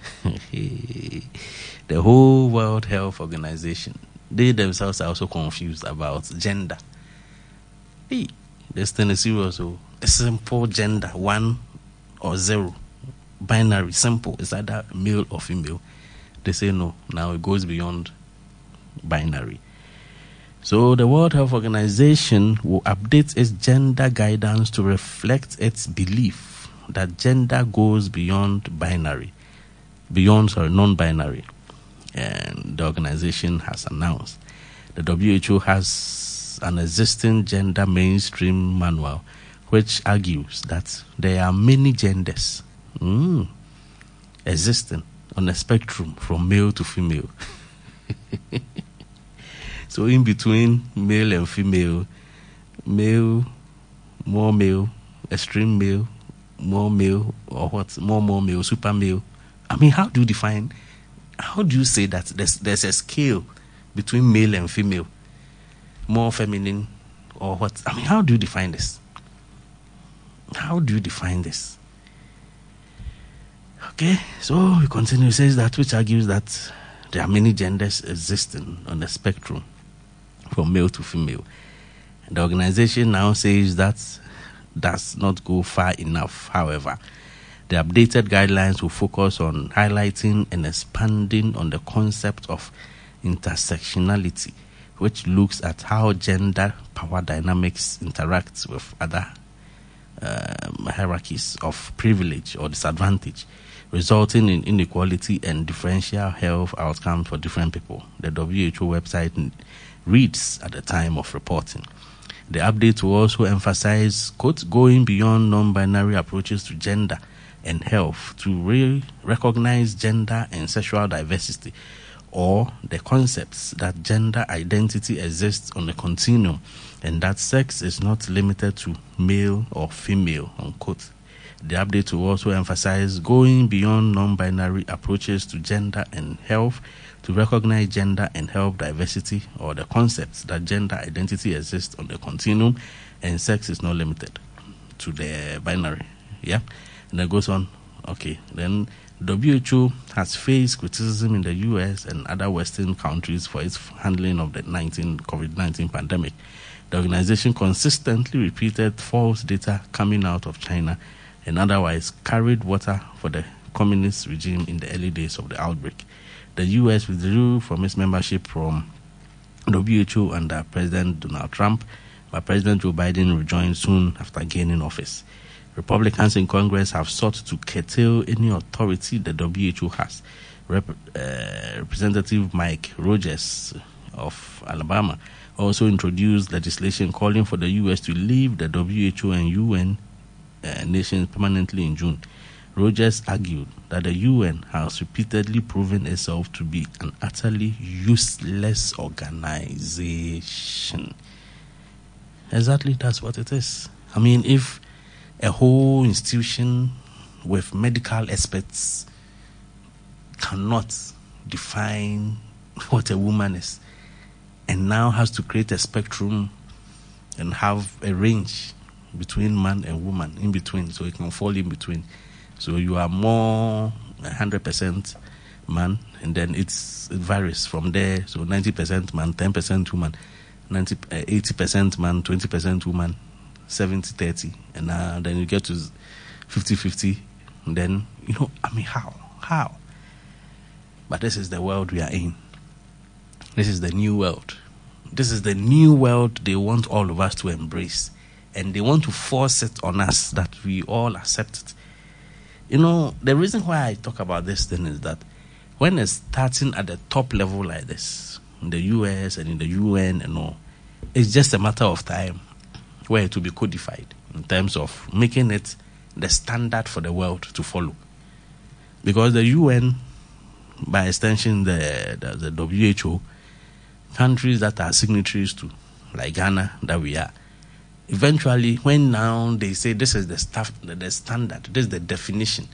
The whole World Health Organization, they themselves are also confused about gender. Hey, this thing is serious. So a simple gender, one or zero, binary, simple. It's either male or female. They say no. Now it goes beyond binary. So the World Health Organization will update its gender guidance to reflect its belief that gender goes beyond binary, beyond sorry, non-binary. And the organization has announced the W H O has an existing gender mainstream manual which argues that there are many genders mm, existing on a spectrum from male to female. So in between male and female, male, more male, extreme male, more male, or what, more, more male, super male. I mean, how do you define, how do you say that there's, there's a scale between male and female, more feminine, or what? I mean, how do you define this? How do you define this? Okay, so we continue. It says that, which argues that there are many genders existing on the spectrum from male to female. And the organization now says that does not go far enough. However, the updated guidelines will focus on highlighting and expanding on the concept of intersectionality, which looks at how gender power dynamics interact with other um, hierarchies of privilege or disadvantage, resulting in inequality and differential health outcomes for different people. The W H O website reads at the time of reporting. The update will also emphasize, quote, going beyond non-binary approaches to gender and health to re- recognize gender and sexual diversity, or the concepts that gender identity exists on a continuum and that sex is not limited to male or female, unquote. The update will also emphasize going beyond non-binary approaches to gender and health to recognize gender and health diversity, or the concepts that gender identity exists on the continuum and sex is not limited to the binary. Yeah? And it goes on. Okay. Then W H O has faced criticism in the U S and other Western countries for its handling of the COVID nineteen pandemic. The organization consistently repeated false data coming out of China and otherwise carried water for the communist regime in the early days of the outbreak. The U S withdrew from its membership from W H O under President Donald Trump but President Joe Biden rejoined soon after gaining office. Republicans in Congress have sought to curtail any authority the W H O has. Rep- uh, Representative Mike Rogers of Alabama also introduced legislation calling for the U S to leave the W H O and U N uh, nations permanently in June. Rogers argued that the U N has repeatedly proven itself to be an utterly useless organization. Exactly, that's what it is. I mean, if a whole institution with medical experts cannot define what a woman is, and now has to create a spectrum and have a range between man and woman in between, so it can fall in between. So you are more one hundred percent man, and then it's it varies from there. So ninety percent man, ten percent woman, ninety, uh, eighty percent man, twenty percent woman, seventy thirty, and uh, then you get to fifty fifty. And then, you know, I mean, how? How? But this is the world we are in. This is the new world. This is the new world they want all of us to embrace. And they want to force it on us that we all accept it. You know, the reason why I talk about this thing is that when it's starting at the top level like this, in the U S and in the U N and all, it's just a matter of time where it will be codified in terms of making it the standard for the world to follow. Because the U N, by extension the, the, the W H O, countries that are signatories to, like Ghana, that we are, eventually, when now they say this is the stuff, the, the standard, this is the definition,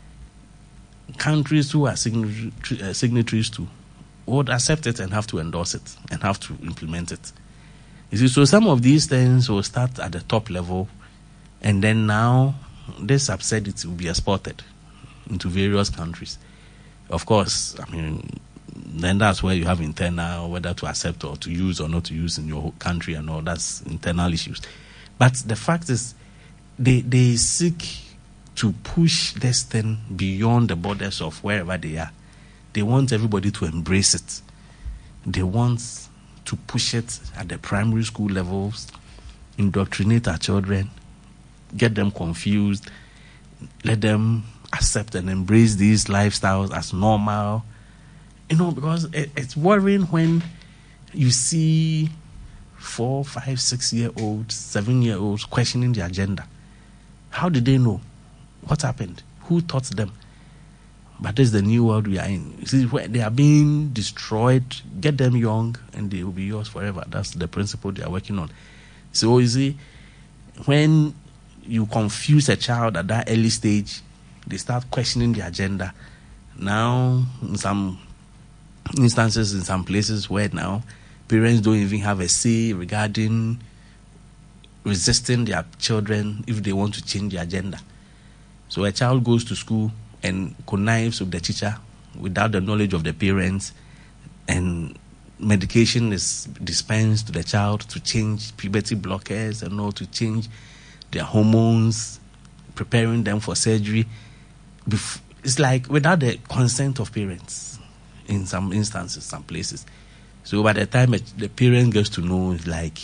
countries who are signatory, uh, signatories to would accept it and have to endorse it and have to implement it. You see, so some of these things will start at the top level, and then now this absurdity will be exported into various countries. Of course, I mean, then that's where you have internal, whether to accept or to use or not to use in your country and all, that's internal issues. But the fact is, they they seek to push this thing beyond the borders of wherever they are. They want everybody to embrace it. They want to push it at the primary school levels, indoctrinate our children, get them confused, let them accept and embrace these lifestyles as normal. You know, because it, it's worrying when you see four, five, six-year-olds, seven-year-olds questioning the agenda. How did they know? What happened? Who taught them? But this is the new world we are in. You see, where they are being destroyed, get them young, and they will be yours forever. That's the principle they are working on. So, you see, when you confuse a child at that early stage, they start questioning the agenda. Now, in some instances, in some places where now parents don't even have a say regarding resisting their children if they want to change the agenda. So a child goes to school and connives with the teacher without the knowledge of the parents, and medication is dispensed to the child to change puberty blockers and all, to change their hormones, preparing them for surgery. It's like without the consent of parents in some instances, some places. So by the time the parent gets to know, it's like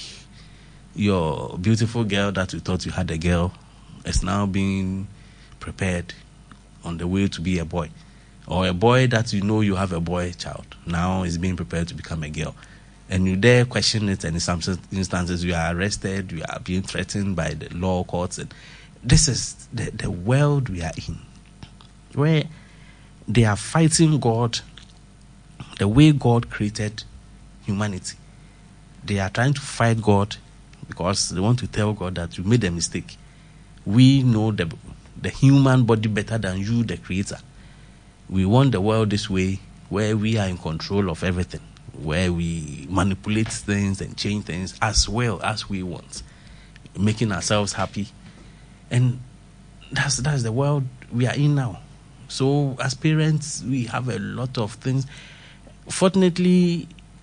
your beautiful girl that you thought you had a girl is now being prepared on the way to be a boy. Or a boy that you know you have a boy child now is being prepared to become a girl. And you dare question it, and in some instances you are arrested, you are being threatened by the law courts. And this is the, the world we are in, where they are fighting God the way God created humanity. They are trying to fight God because they want to tell God that you made a mistake. We know the, the human body better than you, the creator. We want the world this way, where we are in control of everything, where we manipulate things and change things as well as we want, making ourselves happy. And that's that's the world we are in now. So as parents, we have a lot of things. Fortunately,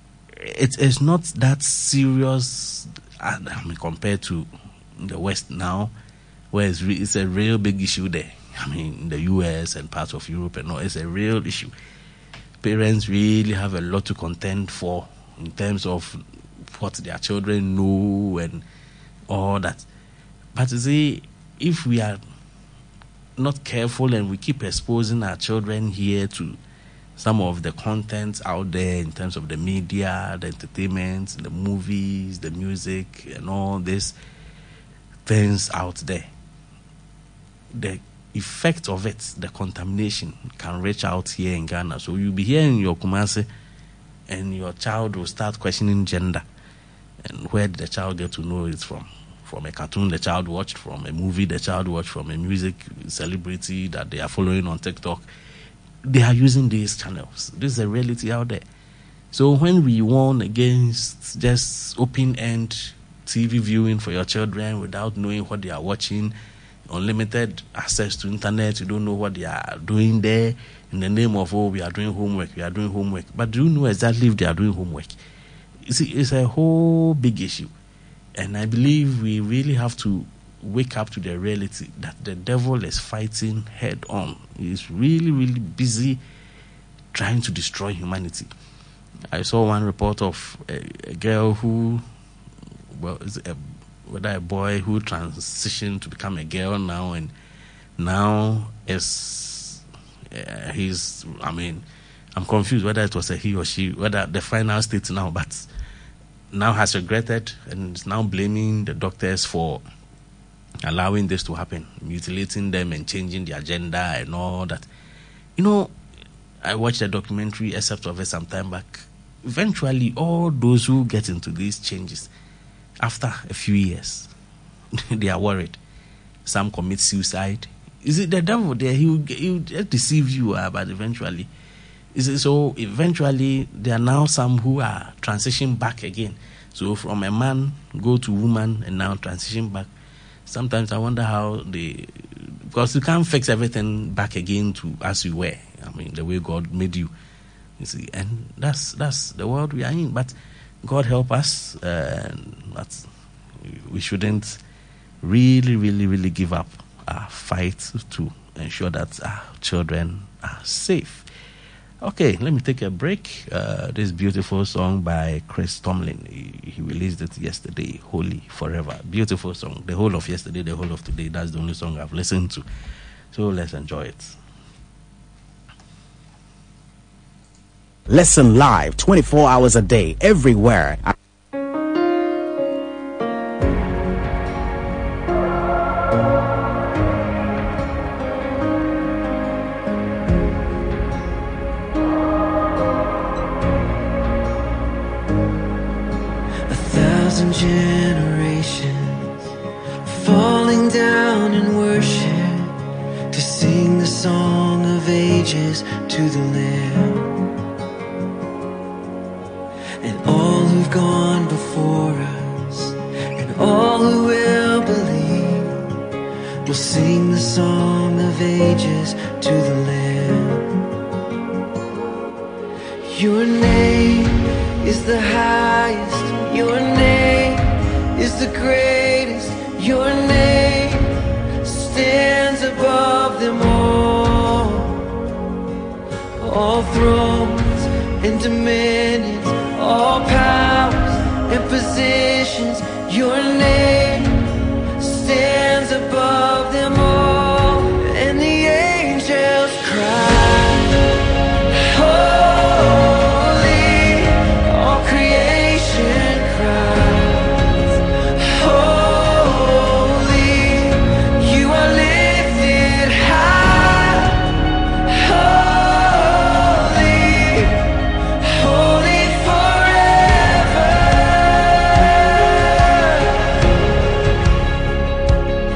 it is not that serious, I mean, compared to the West now, where it's, re- it's a real big issue there. I mean, in the U S and parts of Europe and all, it's a real issue. Parents really have a lot to contend for in terms of what their children know and all that. But you see, if we are not careful and we keep exposing our children here to some of the content out there in terms of the media, the entertainment, the movies, the music, and all these things out there, the effect of it, the contamination, can reach out here in Ghana. So you'll be here in your Kumasi, and your child will start questioning gender. And where did the child get to know it from? From a cartoon the child watched, from a movie the child watched, from a music celebrity that they are following on TikTok. They are using these channels. This is a reality out there. So when we warn against just open-end T V viewing for your children without knowing what they are watching, unlimited access to internet, you don't know what they are doing there, in the name of, oh, we are doing homework, we are doing homework. But do you know exactly if they are doing homework? You see, it's a whole big issue. And I believe we really have to wake up to the reality that the devil is fighting head on. He's really, really busy trying to destroy humanity. I saw one report of a, a girl who, well, is a, whether a boy who transitioned to become a girl now, and now is, uh, he's, I mean, I'm confused whether it was a he or she, whether the final state now, but now has regretted and is now blaming the doctors for allowing this to happen, mutilating them and changing the agenda and all that. You know, I watched a documentary, except of it some time back. Eventually, all those who get into these changes, after a few years, they are worried. Some commit suicide. Is it the devil there? He will, he will just deceive you, uh, but eventually. Is it so? Eventually, there are now some who are transitioning back again. So from a man, go to woman, and now transition back. Sometimes I wonder how they, because you can't fix everything back again to as you were. I mean, the way God made you. You see, and that's that's the world we are in. But God help us. Uh, but we shouldn't really, really, really give up our fight to ensure that our children are safe. Okay, let me take a break. Uh, this beautiful song by Chris Tomlin. He, he released it yesterday, Holy Forever. Beautiful song. The whole of yesterday, the whole of today. That's the only song I've listened to. So let's enjoy it. Listen live twenty-four hours a day, everywhere. Generations falling down in worship to sing the song of ages to the Lamb, and all who've gone before us and all who will believe will sing the song of ages to the Lamb. Your name is the highest, your name is the greatest, your name stands above them all. All thrones and dominions, all powers and positions, your name stands above them all. And the angels cry, holy, all creation cries, holy, you are lifted high, holy, holy forever.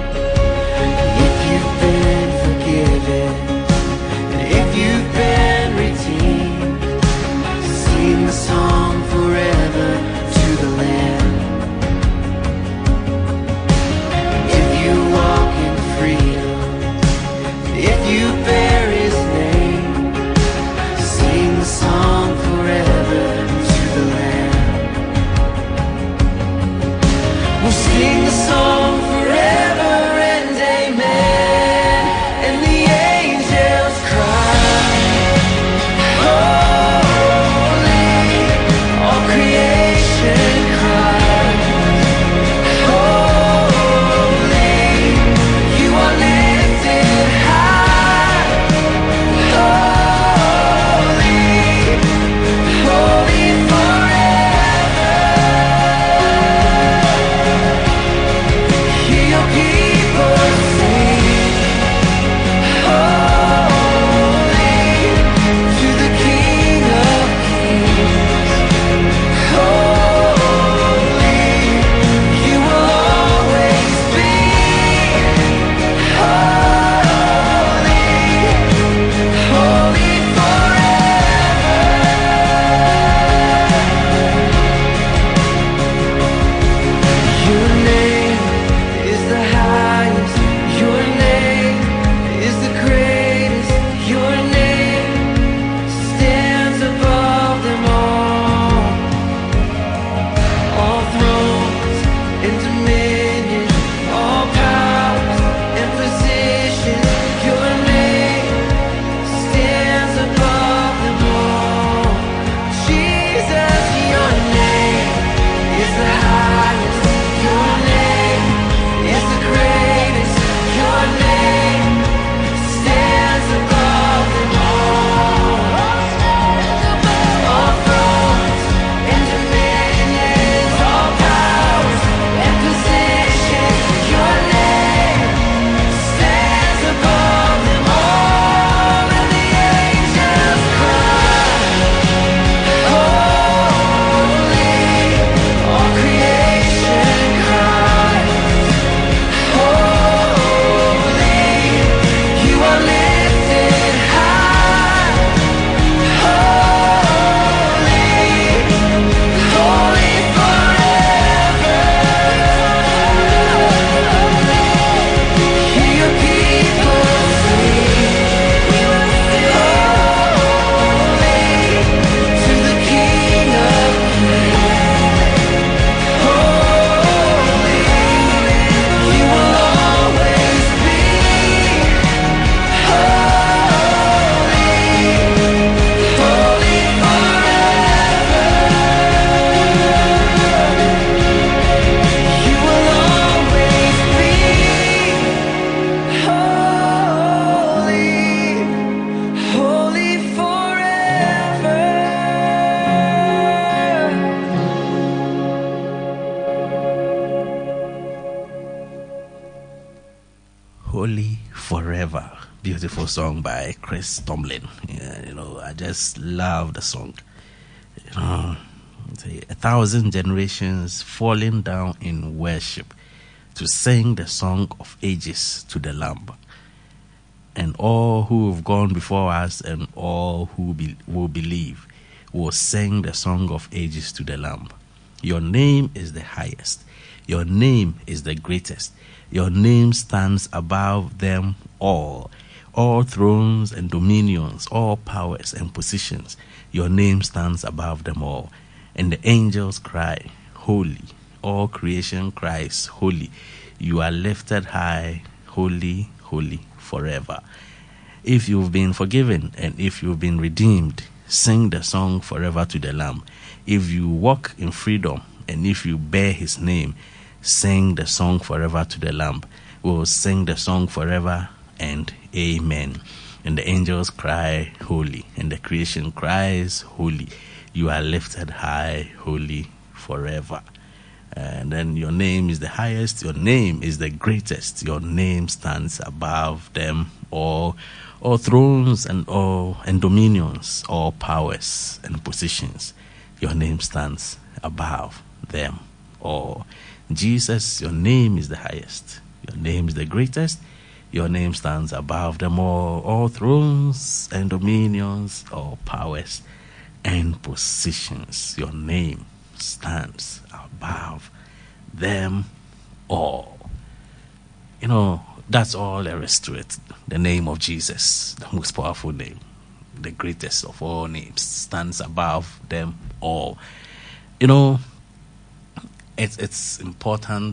beautiful song by Chris Tomlin. Yeah, you know, I just love the song. You know, a thousand generations falling down in worship to sing the song of ages to the Lamb. And all who have gone before us and all who be, will believe will sing the song of ages to the Lamb. Your name is the highest. Your name is the greatest. Your name stands above them all. All thrones and dominions, all powers and positions. Your name stands above them all. And the angels cry, holy. All creation cries, holy. You are lifted high, holy, holy, forever. If you've been forgiven and if you've been redeemed, sing the song forever to the Lamb. If you walk in freedom and if you bear his name, sing the song forever to the Lamb. We'll sing the song forever and amen. And the angels cry, holy. And the creation cries, holy. You are lifted high, holy, forever. And then your name is the highest. Your name is the greatest. Your name stands above them all. All thrones and all and dominions, all powers and positions. Your name stands above them all. Jesus, your name is the highest. Your name is the greatest. Your name stands above them all. All thrones and dominions, all powers and positions. Your name stands above them all. You know, that's all there is to it. The name of Jesus, the most powerful name, the greatest of all names, stands above them all. You know, it's it's important.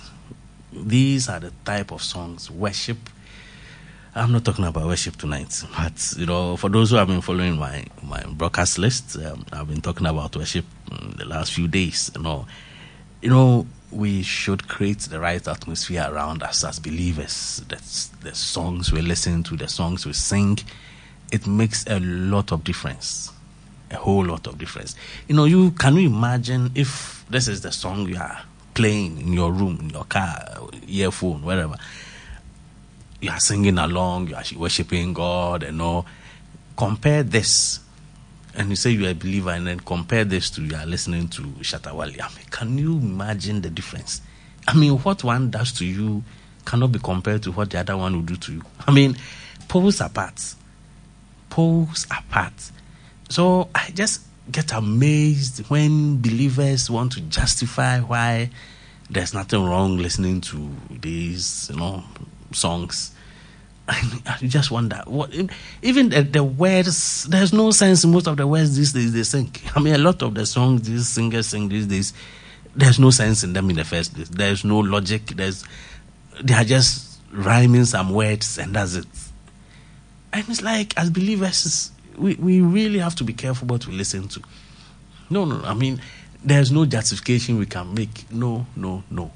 These are the type of songs, worship. I'm not talking about worship tonight, but you know, for those who have been following my my broadcast list, um, I've been talking about worship in the last few days. You know, you know, we should create the right atmosphere around us as believers. That's the songs we listen to, the songs we sing. It makes a lot of difference, a whole lot of difference. You know, you can you imagine if this is the song you are playing in your room, in your car, earphone, wherever. You are singing along, you are worshiping God and all. Compare this, and you say you are a believer, and then compare this to you are listening to Shatta Wale. I mean, can you imagine the difference? I mean, what one does to you cannot be compared to what the other one will do to you. I mean, poles apart. Poles apart. So I just get amazed when believers want to justify why there's nothing wrong listening to these, you know, songs. I just wonder what even the, the words. There's no sense in most of the words these days they sing. I mean, a lot of the songs these singers sing these days, there's no sense in them in the first place. There's no logic. There's they are just rhyming some words and that's it. And it's like, as believers, we we really have to be careful what we listen to. No, no. I mean, there's no justification we can make. No, no, no.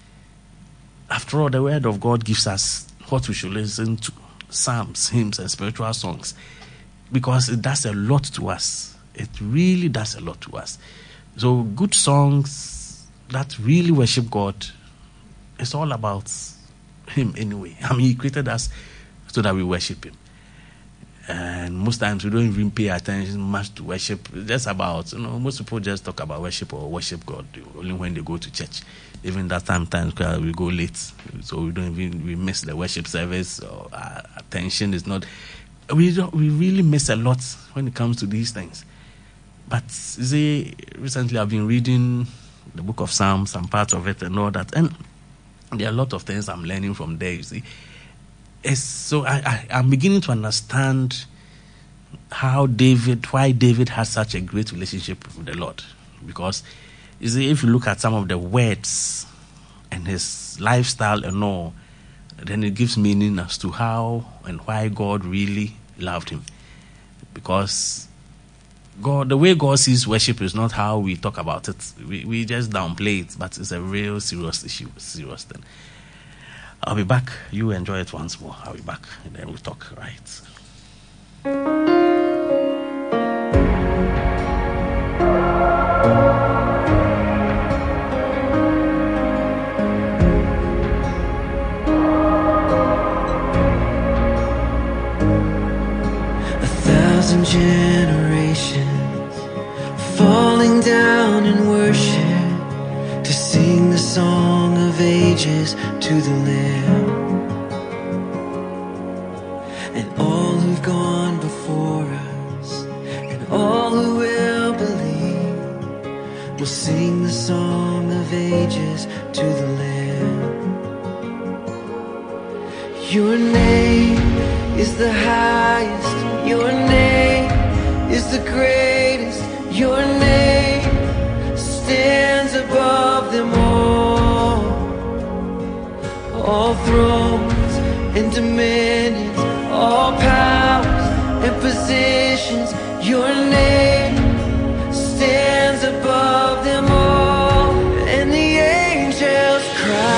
After all, the word of God gives us what we should listen to, psalms, hymns, and spiritual songs, because it does a lot to us. It really does a lot to us. So good songs that really worship God, it's all about him anyway. I mean, he created us so that we worship him. And most times we don't even pay attention much to worship. It's just about, you know, most people just talk about worship or worship God only when they go to church. Even that time, times we go late, so we don't even we miss the worship service. Or our attention is not. We don't. We really miss a lot when it comes to these things. But you see, recently I've been reading the book of Psalms, some parts of it, and all that, and there are a lot of things I'm learning from there. You see. It's, so I, I, I'm beginning to understand how David, why David has such a great relationship with the Lord. Because, you see, if you look at some of the words and his lifestyle and all, then it gives meaning as to how and why God really loved him. Because God, the way God sees worship is not how we talk about it. We, we just downplay it, but it's a real serious issue, serious thing. I'll be back. You enjoy it once more. I'll be back. And then we'll talk, right? thousand generations falling down in worship to sing the song of ages to the Lamb. And all who've gone before us and all who will believe will sing the song of ages to the Lamb. Your name is the highest, your name is the greatest, your name stands above them all. All thrones and dominions, all powers and positions, your name stands above them all. And the angels cry,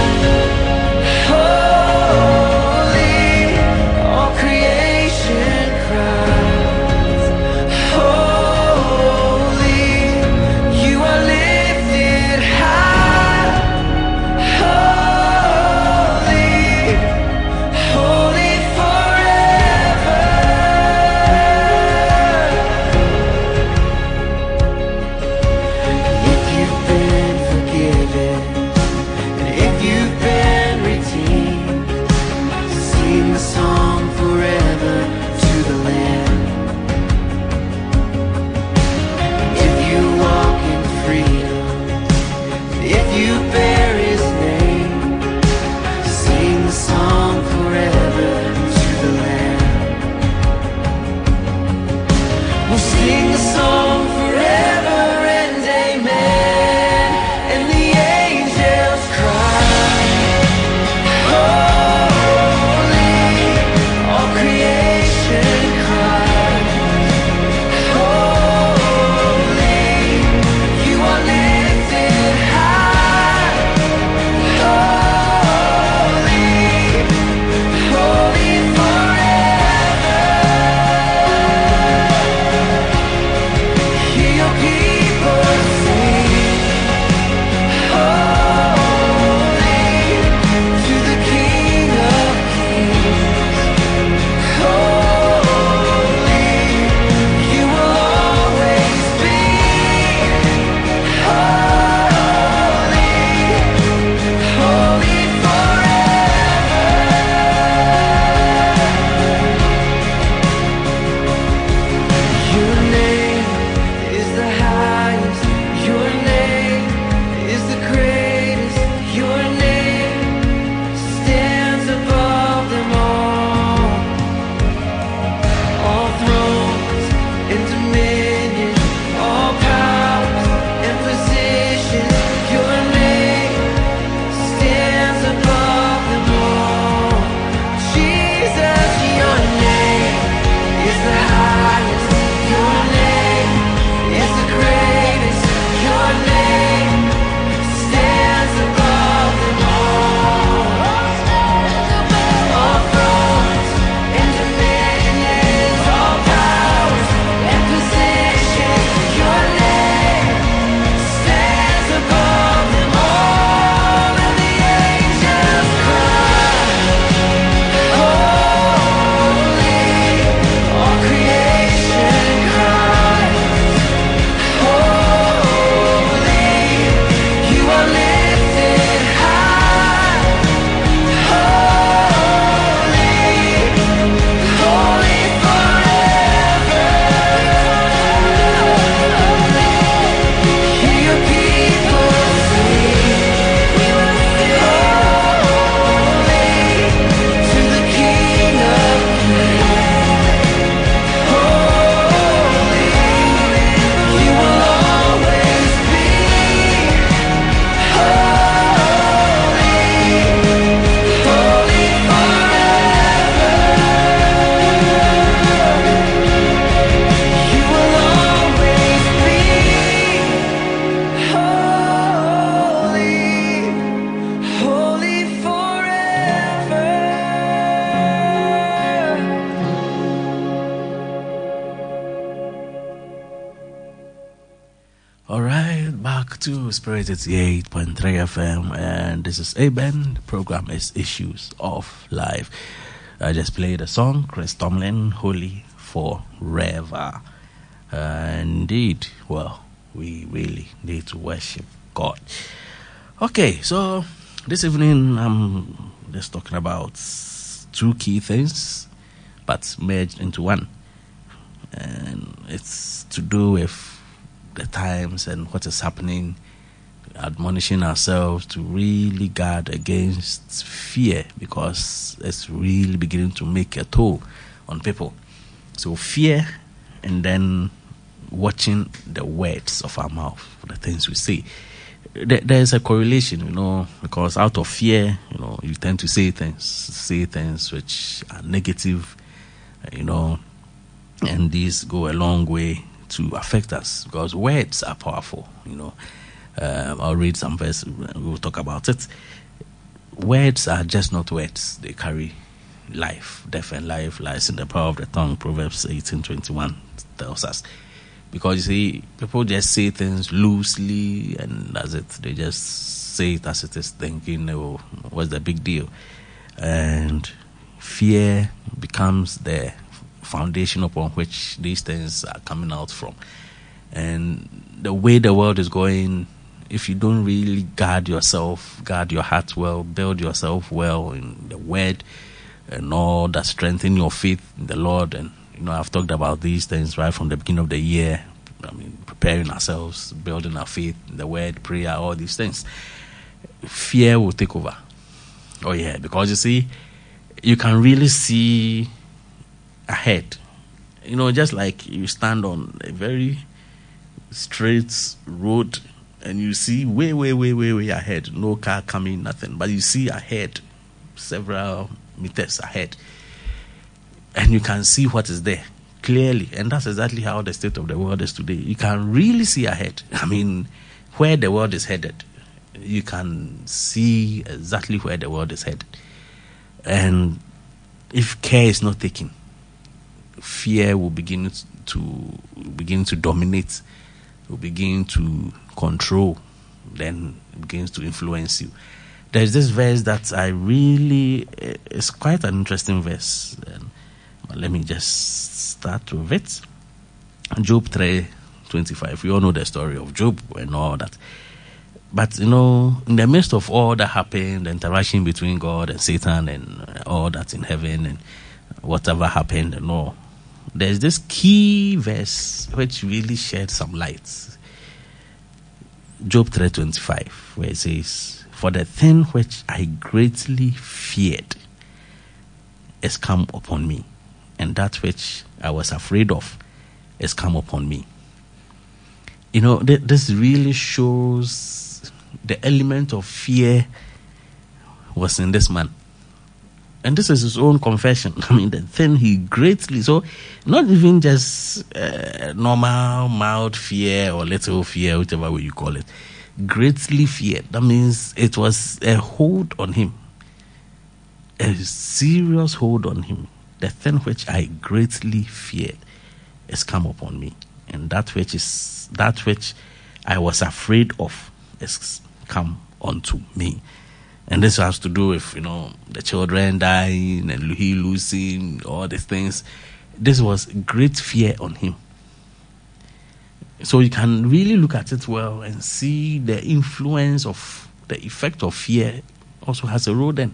to Spirit eighty-eight point three F M, and this is Aben. The program is Issues of Life. I just played a song, Chris Tomlin, Holy forever. Uh, indeed, well, we really need to worship God. Okay, so this evening I'm just talking about two key things, but merged into one. And it's to do with the times and what is happening, admonishing ourselves to really guard against fear, because it's really beginning to make a toll on people. So fear, and then watching the words of our mouth, the things we say. There, there's a correlation, you know, because out of fear, you know, you tend to say things, say things which are negative, you know, and these go a long way to affect us, because words are powerful, you know. Uh, I'll read some verse, we'll talk about it. Words are just not words, they carry life. Death and life lies in the power of the tongue. Proverbs eighteen twenty-one tells us. Because you see, people just say things loosely, and that's it. They just say it as it is, thinking, oh, what's the big deal? And fear becomes the foundation upon which these things are coming out from. And the way the world is going, if you don't really guard yourself, guard your heart well, build yourself well in the word and all that, strengthen your faith in the Lord. And you know, I've talked about these things right from the beginning of the year. I mean, preparing ourselves, building our faith in the word, prayer, all these things. Fear will take over. Oh yeah, because you see, you can really see ahead. You know, just like you stand on a very straight road and you see way, way, way, way, way ahead. No car coming, nothing. But you see ahead, several meters ahead. And you can see what is there clearly. And that's exactly how the state of the world is today. You can really see ahead. I mean, where the world is headed. You can see exactly where the world is headed. And if care is not taken, fear will begin to begin to dominate, will begin to control, then it begins to influence you. There's this verse that I really, it's quite an interesting verse. And let me just start with it. Job three twenty-five. We all know the story of Job and all that. But, you know, in the midst of all that happened, the interaction between God and Satan and all that in heaven and whatever happened and all, there's this key verse which really shed some light. Job three twenty-five, where it says, "For the thing which I greatly feared is come upon me, and that which I was afraid of is come upon me." You know, th- this really shows the element of fear was in this man. And this is his own confession. I mean, the thing he greatly, so not even just uh, normal, mild fear or little fear, whichever way you call it, greatly feared. That means it was a hold on him, a serious hold on him. The thing which I greatly feared is come upon me, and that which is that which I was afraid of is come unto me. And this has to do with, you know, the children dying and he losing, all these things. This was great fear on him. So you can really look at it well and see the influence of the effect of fear also has a role then.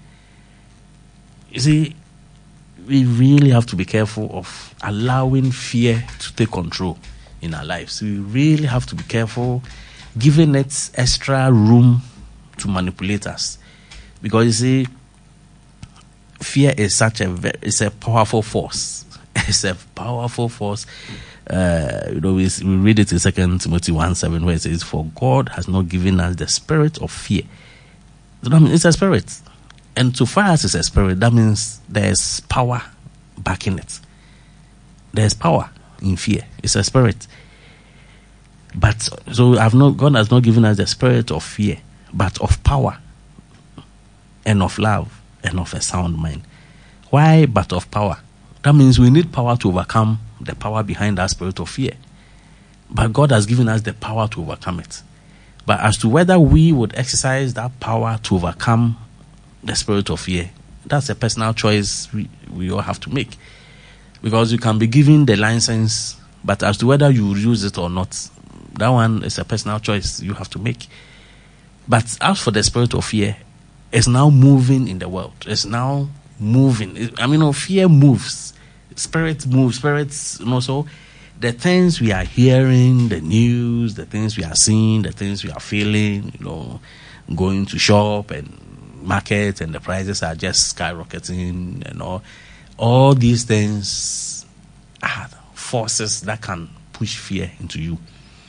You see, we really have to be careful of allowing fear to take control in our lives. We really have to be careful giving it extra room to manipulate us, because you see, fear is such a very, it's a powerful force. It's a powerful force. Uh, you know, we, we read it in Second Timothy one seven, where it says, "For God has not given us the spirit of fear." So that means it's a spirit, and so far as it's a spirit, that means there's power backing it. There's power in fear. It's a spirit. But so I've not God has not given us the spirit of fear, but of power and of love and of a sound mind. Why but of power? That means we need power to overcome the power behind that spirit of fear. But God has given us the power to overcome it. But as to whether we would exercise that power to overcome the spirit of fear, that's a personal choice we, we all have to make. Because you can be given the license, but as to whether you use it or not, that one is a personal choice you have to make. But as for the spirit of fear, it's now moving in the world. It's now moving. I mean, you know, fear moves. Spirit moves. Spirits, you know, so the things we are hearing, the news, the things we are seeing, the things we are feeling, you know, going to shop and market and the prices are just skyrocketing and all. All these things are forces that can push fear into you.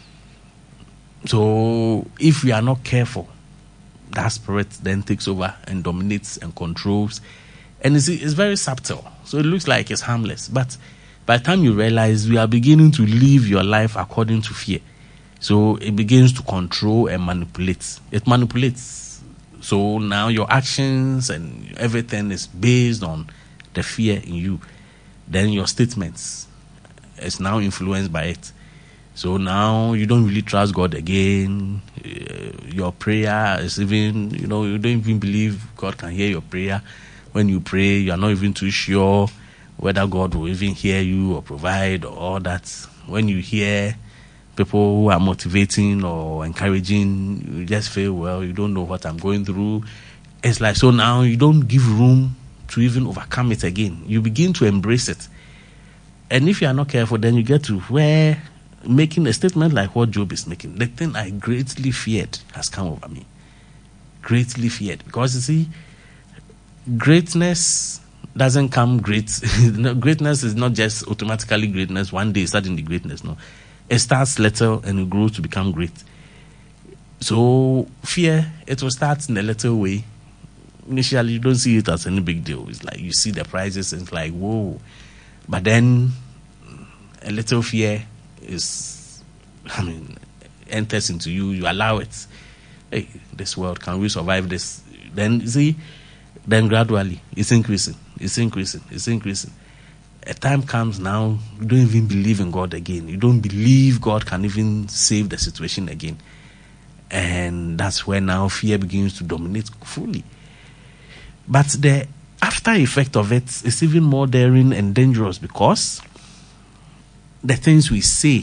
So if we are not careful, that spirit then takes over and dominates and controls. And it's, it's very subtle. So it looks like it's harmless. But by the time you realize, we are beginning to live your life according to fear. So it begins to control and manipulate. It manipulates. So now your actions and everything is based on the fear in you. Then your statements is now influenced by it. So now you don't really trust God again. Uh, your prayer is even, you know, you don't even believe God can hear your prayer. When you pray, you are not even too sure whether God will even hear you or provide or all that. When you hear people who are motivating or encouraging, you just feel, well, you don't know what I'm going through. It's like, so now you don't give room to even overcome it again. You begin to embrace it. And if you are not careful, then you get to where making a statement like what Job is making, the thing I greatly feared has come over me. Greatly feared. Because you see, greatness doesn't come great. Greatness is not just automatically greatness. One day starting the greatness. No. It starts little and it grows to become great. So fear, it will start in a little way. Initially, you don't see it as any big deal. It's like you see the prices and it's like, whoa. But then a little fear is, I mean, enters into you. You allow it. Hey, this world, can we survive this? Then, see, then gradually, it's increasing. It's increasing. It's increasing. A time comes now, you don't even believe in God again. You don't believe God can even save the situation again. And that's where now fear begins to dominate fully. But the after effect of it is even more daring and dangerous, because the things we say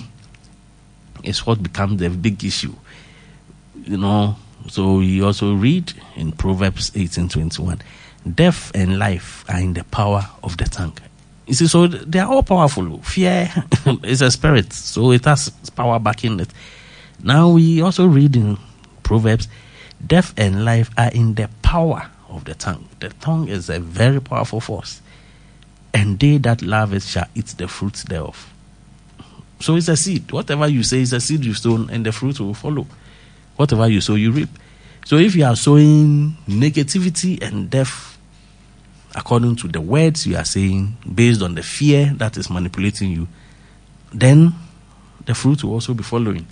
is what becomes the big issue. You know, so we also read in Proverbs eighteen twenty-one, death and life are in the power of the tongue. You see, so they are all powerful. Fear is a spirit, so it has power backing it. Now we also read in Proverbs, death and life are in the power of the tongue. The tongue is a very powerful force, and they that love it shall eat the fruits thereof. So it's a seed. Whatever you say is a seed you've sown, and the fruit will follow. Whatever you sow, you reap. So if you are sowing negativity and death according to the words you are saying, based on the fear that is manipulating you, then the fruit will also be following.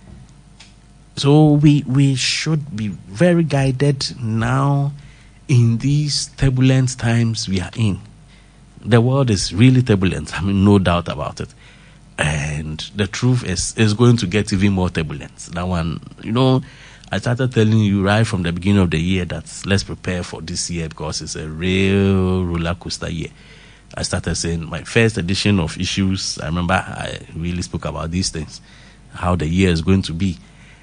So we we should be very guided now in these turbulent times we are in. The world is really turbulent. I mean, no doubt about it. And the truth is, is going to get even more turbulent. That one, you know, I started telling you right from the beginning of the year that let's prepare for this year because it's a real roller coaster year. I started saying my first edition of Issues, I remember I really spoke about these things, how the year is going to be.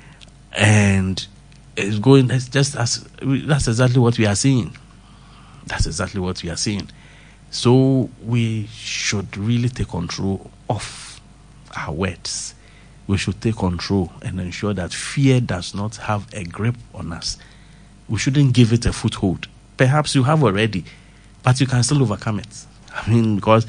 And it's going, that's just as, that's exactly what we are seeing. That's exactly what we are seeing. So we should really take control of our words. We should take control and ensure that fear does not have a grip on us. We shouldn't give it a foothold. Perhaps you have already, but you can still overcome it. I mean, because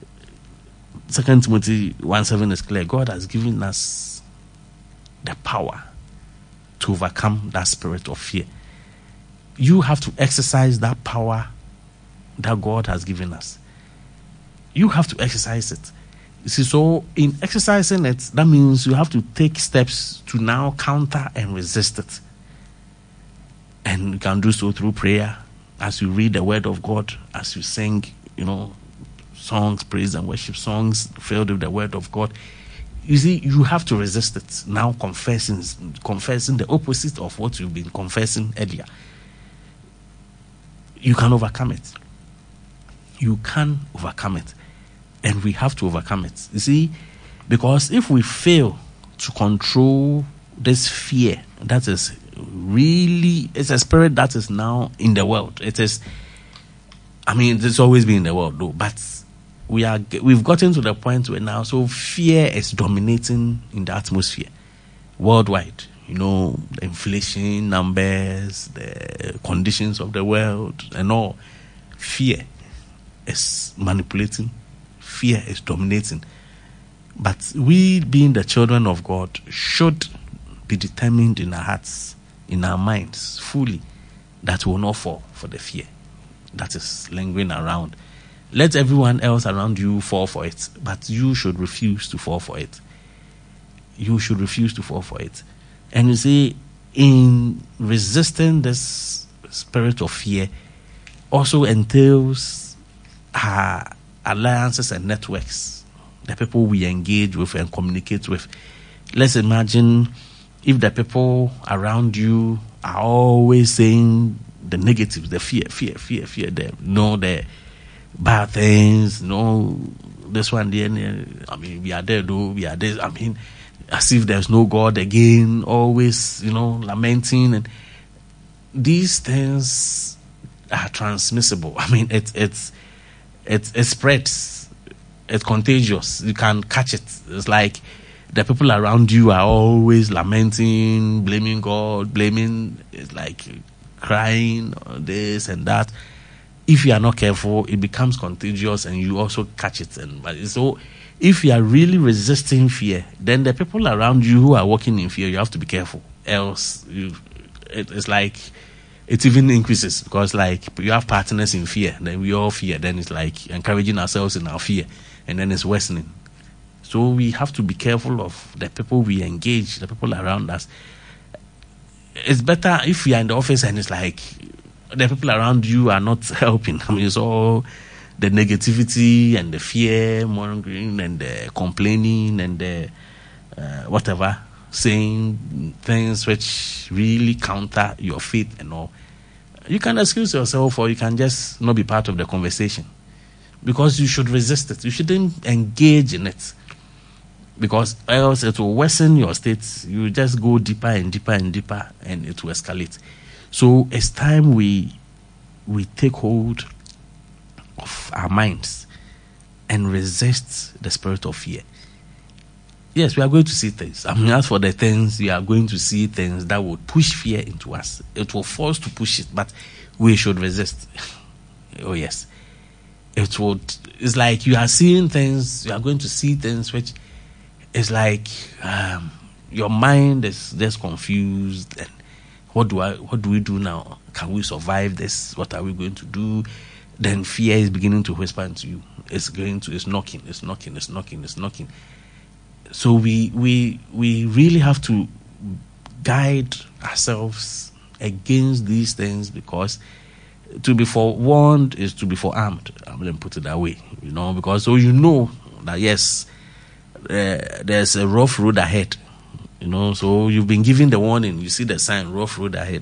Second Timothy one seven is clear. God has given us the power to overcome that spirit of fear. You have to exercise that power that God has given us. You have to exercise it. You see, so in exercising it, that means you have to take steps to now counter and resist it. And you can do so through prayer, as you read the word of God, as you sing, you know, songs, praise and worship songs filled with the word of God. You see, you have to resist it. Now confessing, confessing the opposite of what you've been confessing earlier. You can overcome it. You can overcome it. and we have to overcome it. You see, because if we fail to control this fear that is really, it's a spirit that is now in the world. It is, I mean, it's always been in the world though, but we are, we've gotten to the point where now, so fear is dominating in the atmosphere worldwide. You know, the inflation numbers, the conditions of the world and all. Fear is manipulating. Fear is dominating. But we, being the children of God, should be determined in our hearts, in our minds, fully, that we will not fall for the fear that is lingering around. Let everyone else around you fall for it, but you should refuse to fall for it. You should refuse to fall for it. And you see, in resisting this spirit of fear also entails our alliances and networks, the people we engage with and communicate with. Let's imagine if the people around you are always saying the negatives, the fear, fear, fear, fear, the, no, the bad things, no, this one, the, I mean, we are there, though, we are there, I mean, as if there's no God again, always, you know, lamenting. And these things are transmissible. I mean, it, it's, it, it spreads. It's contagious. You can catch it. It's like the people around you are always lamenting, blaming God, blaming, it's like crying, this and that. If you are not careful, it becomes contagious and you also catch it. And so, if you are really resisting fear, then the people around you who are walking in fear, you have to be careful. Else, you, it, it's like it even increases, because like you have partners in fear, then we all fear. Then it's like encouraging ourselves in our fear, and then it's worsening. So we have to be careful of the people we engage, the people around us. It's better if we are in the office and it's like the people around you are not helping. I mean, it's all the negativity and the fear mongering and the complaining and the uh, whatever, saying things which really counter your faith and all. You can excuse yourself, or you can just not be part of the conversation, because you should resist it. You shouldn't engage in it, because else it will worsen your state. You just go deeper and deeper and deeper, and it will escalate. So it's time we we take hold of our minds and resist the spirit of fear. Yes, we are going to see things. I mean, as for the things, we are going to see things that will push fear into us. It will force to push it, but we should resist. Oh yes. It would, it's like you are seeing things, you are going to see things which is like um, your mind is just confused. And what do I, what do we do now? Can we survive this? What are we going to do? Then fear is beginning to whisper into you. It's going to, it's knocking, it's knocking, it's knocking, it's knocking. So we we we really have to guide ourselves against these things, because to be forewarned is to be forearmed. I'm going to put it that way, you know, because so you know that yes, uh, there's a rough road ahead, you know. So you've been given the warning. You see the sign, rough road ahead.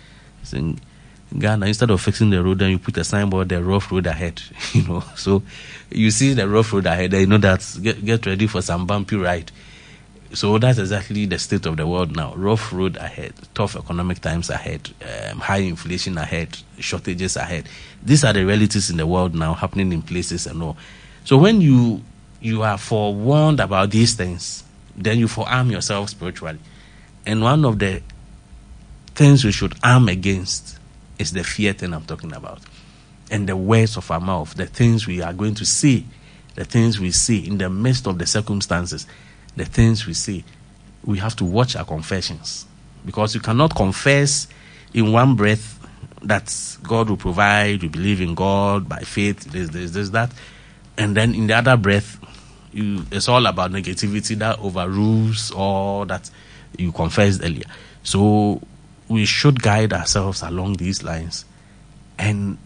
In Ghana, instead of fixing the road, then you put a signboard, the rough road ahead, you know. So you see the rough road ahead, and you know that get, get ready for some bumpy ride. So that's exactly the state of the world now. Rough road ahead, tough economic times ahead, um, high inflation ahead, shortages ahead. These are the realities in the world now, happening in places and all. So when you you are forewarned about these things, then you forearm yourself spiritually. And one of the things we should arm against is the fear thing I'm talking about. And the words of our mouth, the things we are going to say, the things we say in the midst of the circumstances, the things we say. We have to watch our confessions, because you cannot confess in one breath that God will provide, you believe in God by faith, this, this, this, that, and then in the other breath, you, it's all about negativity that overrules all that you confessed earlier. So we should guide ourselves along these lines, and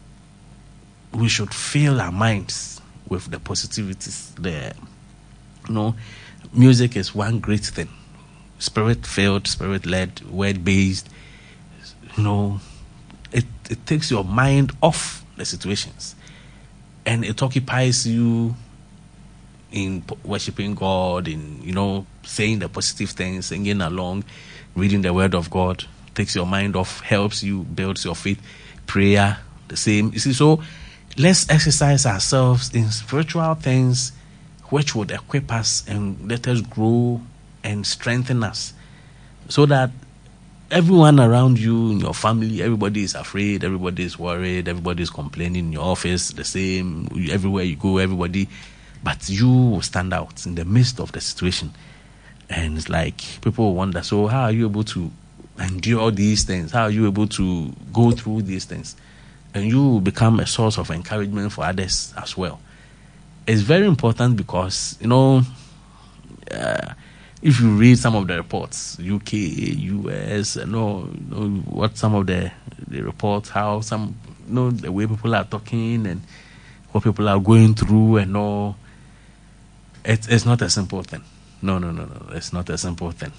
we should fill our minds with the positivities. The, you know, music is one great thing. Spirit-filled, spirit-led, word-based. You know, it, it takes your mind off the situations, and it occupies you in p- worshiping God, in, you know, saying the positive things, singing along, reading the word of God, takes your mind off, helps you, builds your faith. Prayer, the same. You see, so let's exercise ourselves in spiritual things which would equip us and let us grow and strengthen us, so that everyone around you, in your family, everybody is afraid, everybody is worried, everybody is complaining in your office, the same, everywhere you go, everybody, but you will stand out in the midst of the situation. And it's like, people will wonder, so how are you able to endure these things? How are you able to go through these things? And you will become a source of encouragement for others as well. It's very important because, you know, uh, if you read some of the reports, U K, U S, you know, you know what some of the, the reports, how some, you know, the way people are talking and what people are going through and all, it's, it's not a simple thing. No, no, no, no, it's not a simple thing.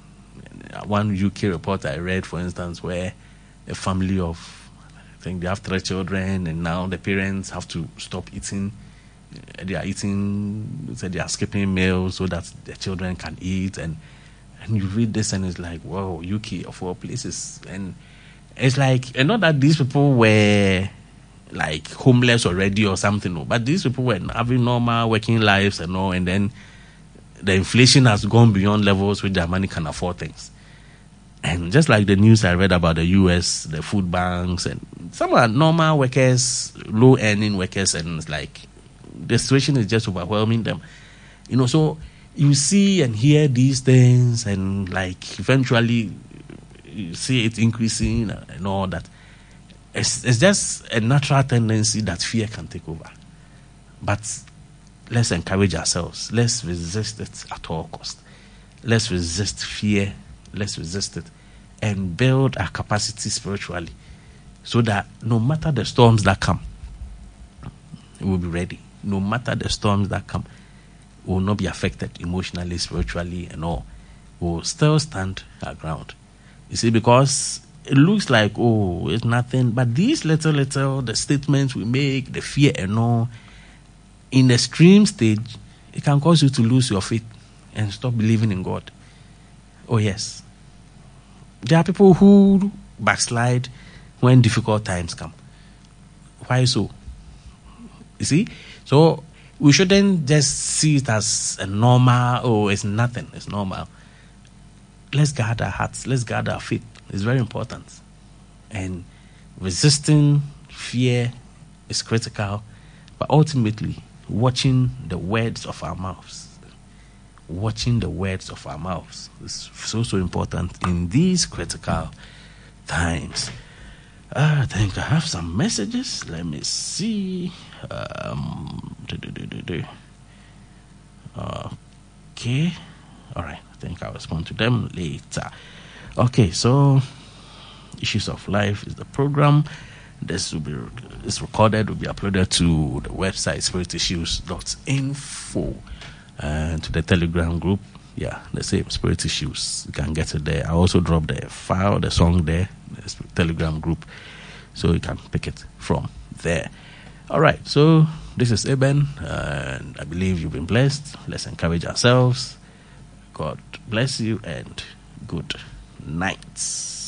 One U K report I read, for instance, where a family of, I think they have three children, and now the parents have to stop eating. They are eating, so they are skipping meals so that the children can eat. And and you read this and it's like, wow, U K of all places. And it's like, and not that these people were like homeless already or something, no, but these people were having normal working lives and all, and then the inflation has gone beyond levels where their money can afford things. And just like the news I read about the U S, the food banks, and some are normal workers, low earning workers, and it's like the situation is just overwhelming them. You know, so you see and hear these things, and like eventually you see it increasing and all that. It's, it's just a natural tendency that fear can take over. But let's encourage ourselves. Let's resist it at all costs. Let's resist fear. Let's resist it and build our capacity spiritually, so that no matter the storms that come, we'll be ready. No matter the storms that come, we will not be affected emotionally, spiritually, and all. We will still stand our ground. You see, because it looks like, oh, it's nothing, but these little, little, the statements we make, the fear and all, in the extreme stage, it can cause you to lose your faith and stop believing in God. Oh, yes. There are people who backslide when difficult times come. Why so? You see? So we shouldn't just see it as a normal, oh, it's nothing, it's normal. Let's guard our hearts, let's guard our faith. It's very important. And resisting fear is critical, but ultimately, watching the words of our mouths. Watching the words of our mouths is so, so important in these critical times. Uh, I think I have some messages. Let me see. Um, okay. All right. I think I'll respond to them later. Okay. So, Issues of Life is the program. This will be it's recorded, will be uploaded to the website spirit issues dot info and to the Telegram group. Yeah, the same, Spirit Issues. You can get it there. I also dropped the file, the song there, the Telegram group, so you can pick it from there. All right, so this is Eben, and I believe you've been blessed. Let's encourage ourselves. God bless you, and good night.